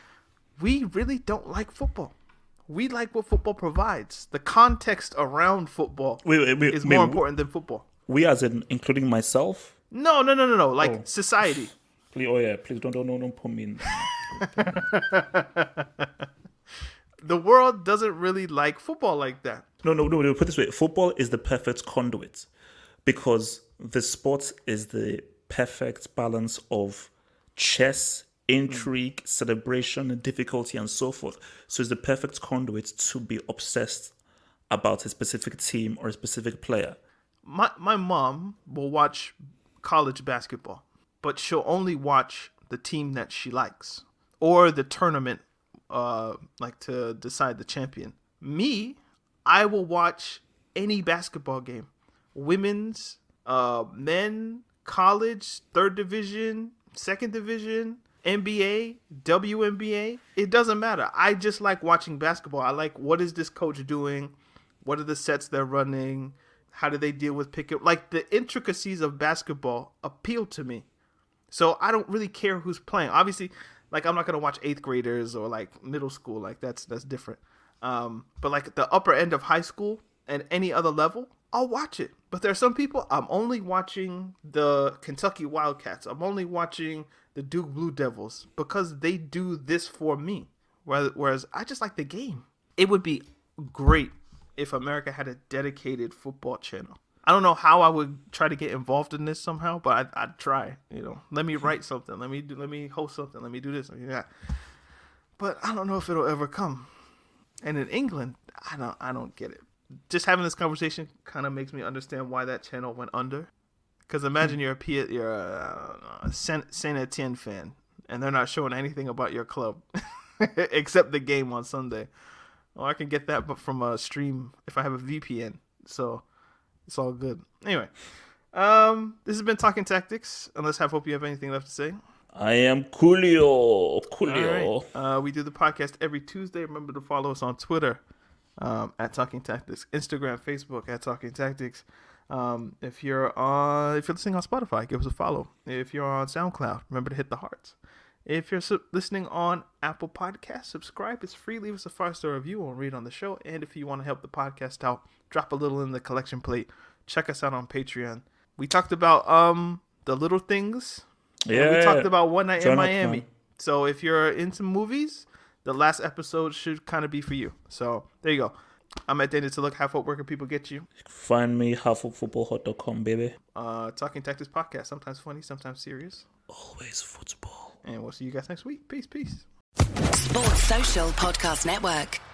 Speaker 6: We really don't like football. We like what football provides. The context around football
Speaker 7: wait, wait, wait,
Speaker 6: is
Speaker 7: wait,
Speaker 6: more
Speaker 7: wait,
Speaker 6: important than football.
Speaker 7: We as in including myself?
Speaker 6: No, no, no, no, no. Like
Speaker 7: oh.
Speaker 6: society.
Speaker 7: Please, oh yeah, please don't, don't, don't, don't put me in.
Speaker 6: The world doesn't really like football like that.
Speaker 7: No, no, no. no put it this way: football is the perfect conduit because the sport is the perfect balance of chess, intrigue, mm. celebration, difficulty, and so forth. So it's the perfect conduit to be obsessed about a specific team or a specific player.
Speaker 6: My my mom will watch college basketball, but she'll only watch the team that she likes or the tournament, uh, like to decide the champion. Me, I will watch any basketball game, women's, uh, men, college, third division, second division, N B A, W N B A. It doesn't matter. I just like watching basketball. I like, what is this coach doing? What are the sets they're running? How do they deal with pick up? Like, the intricacies of basketball appeal to me. So I don't really care who's playing. Obviously, like, I'm not going to watch eighth graders or like middle school. Like, that's, that's different. Um, but like the upper end of high school at any other level, I'll watch it. But there are some people, I'm only watching the Kentucky Wildcats. I'm only watching the Duke Blue Devils because they do this for me. Whereas I just like the game. It would be great if America had a dedicated football channel. I don't know how I would try to get involved in this somehow, but I'd, I'd try. You know, let me write something. Let me do, let me host something. Let me do this. Let me do that. But I don't know if it'll ever come. And in England, I don't I don't get it. Just having this conversation kind of makes me understand why that channel went under. Because imagine you're a P- you're a, a Saint Etienne fan, and they're not showing anything about your club except the game on Sunday. Well, I can get that, but from a stream if I have a V P N. So it's all good. Anyway, um, this has been Talking Tactics. Unless I hope you have anything left to say.
Speaker 8: I am Coolio. Coolio.
Speaker 6: Right. Uh, we do the podcast every Tuesday. Remember to follow us on Twitter um, at Talking Tactics, Instagram, Facebook at Talking Tactics. Um, if you're on, if you're listening on Spotify, give us a follow. If you're on SoundCloud, remember to hit the hearts. If you're su- listening on Apple Podcasts, subscribe. It's free. Leave us a five-star review. We'll read on the show. And if you want to help the podcast out, drop a little in the collection plate. Check us out on Patreon. We talked about um the little things.
Speaker 8: Yeah,
Speaker 6: we talked about One Night
Speaker 8: Jonathan.
Speaker 6: in Miami. So if you're into movies, the last episode should kind of be for you. So there you go. I'm at Daniel to look. Half Hope. Where can people get you?
Speaker 8: Find me half of football hot dot com, baby.
Speaker 6: Uh, Talking Tactics podcast. Sometimes funny, sometimes serious.
Speaker 8: Always football.
Speaker 6: And we'll see you guys next week. Peace, peace.
Speaker 9: Sports Social Podcast Network.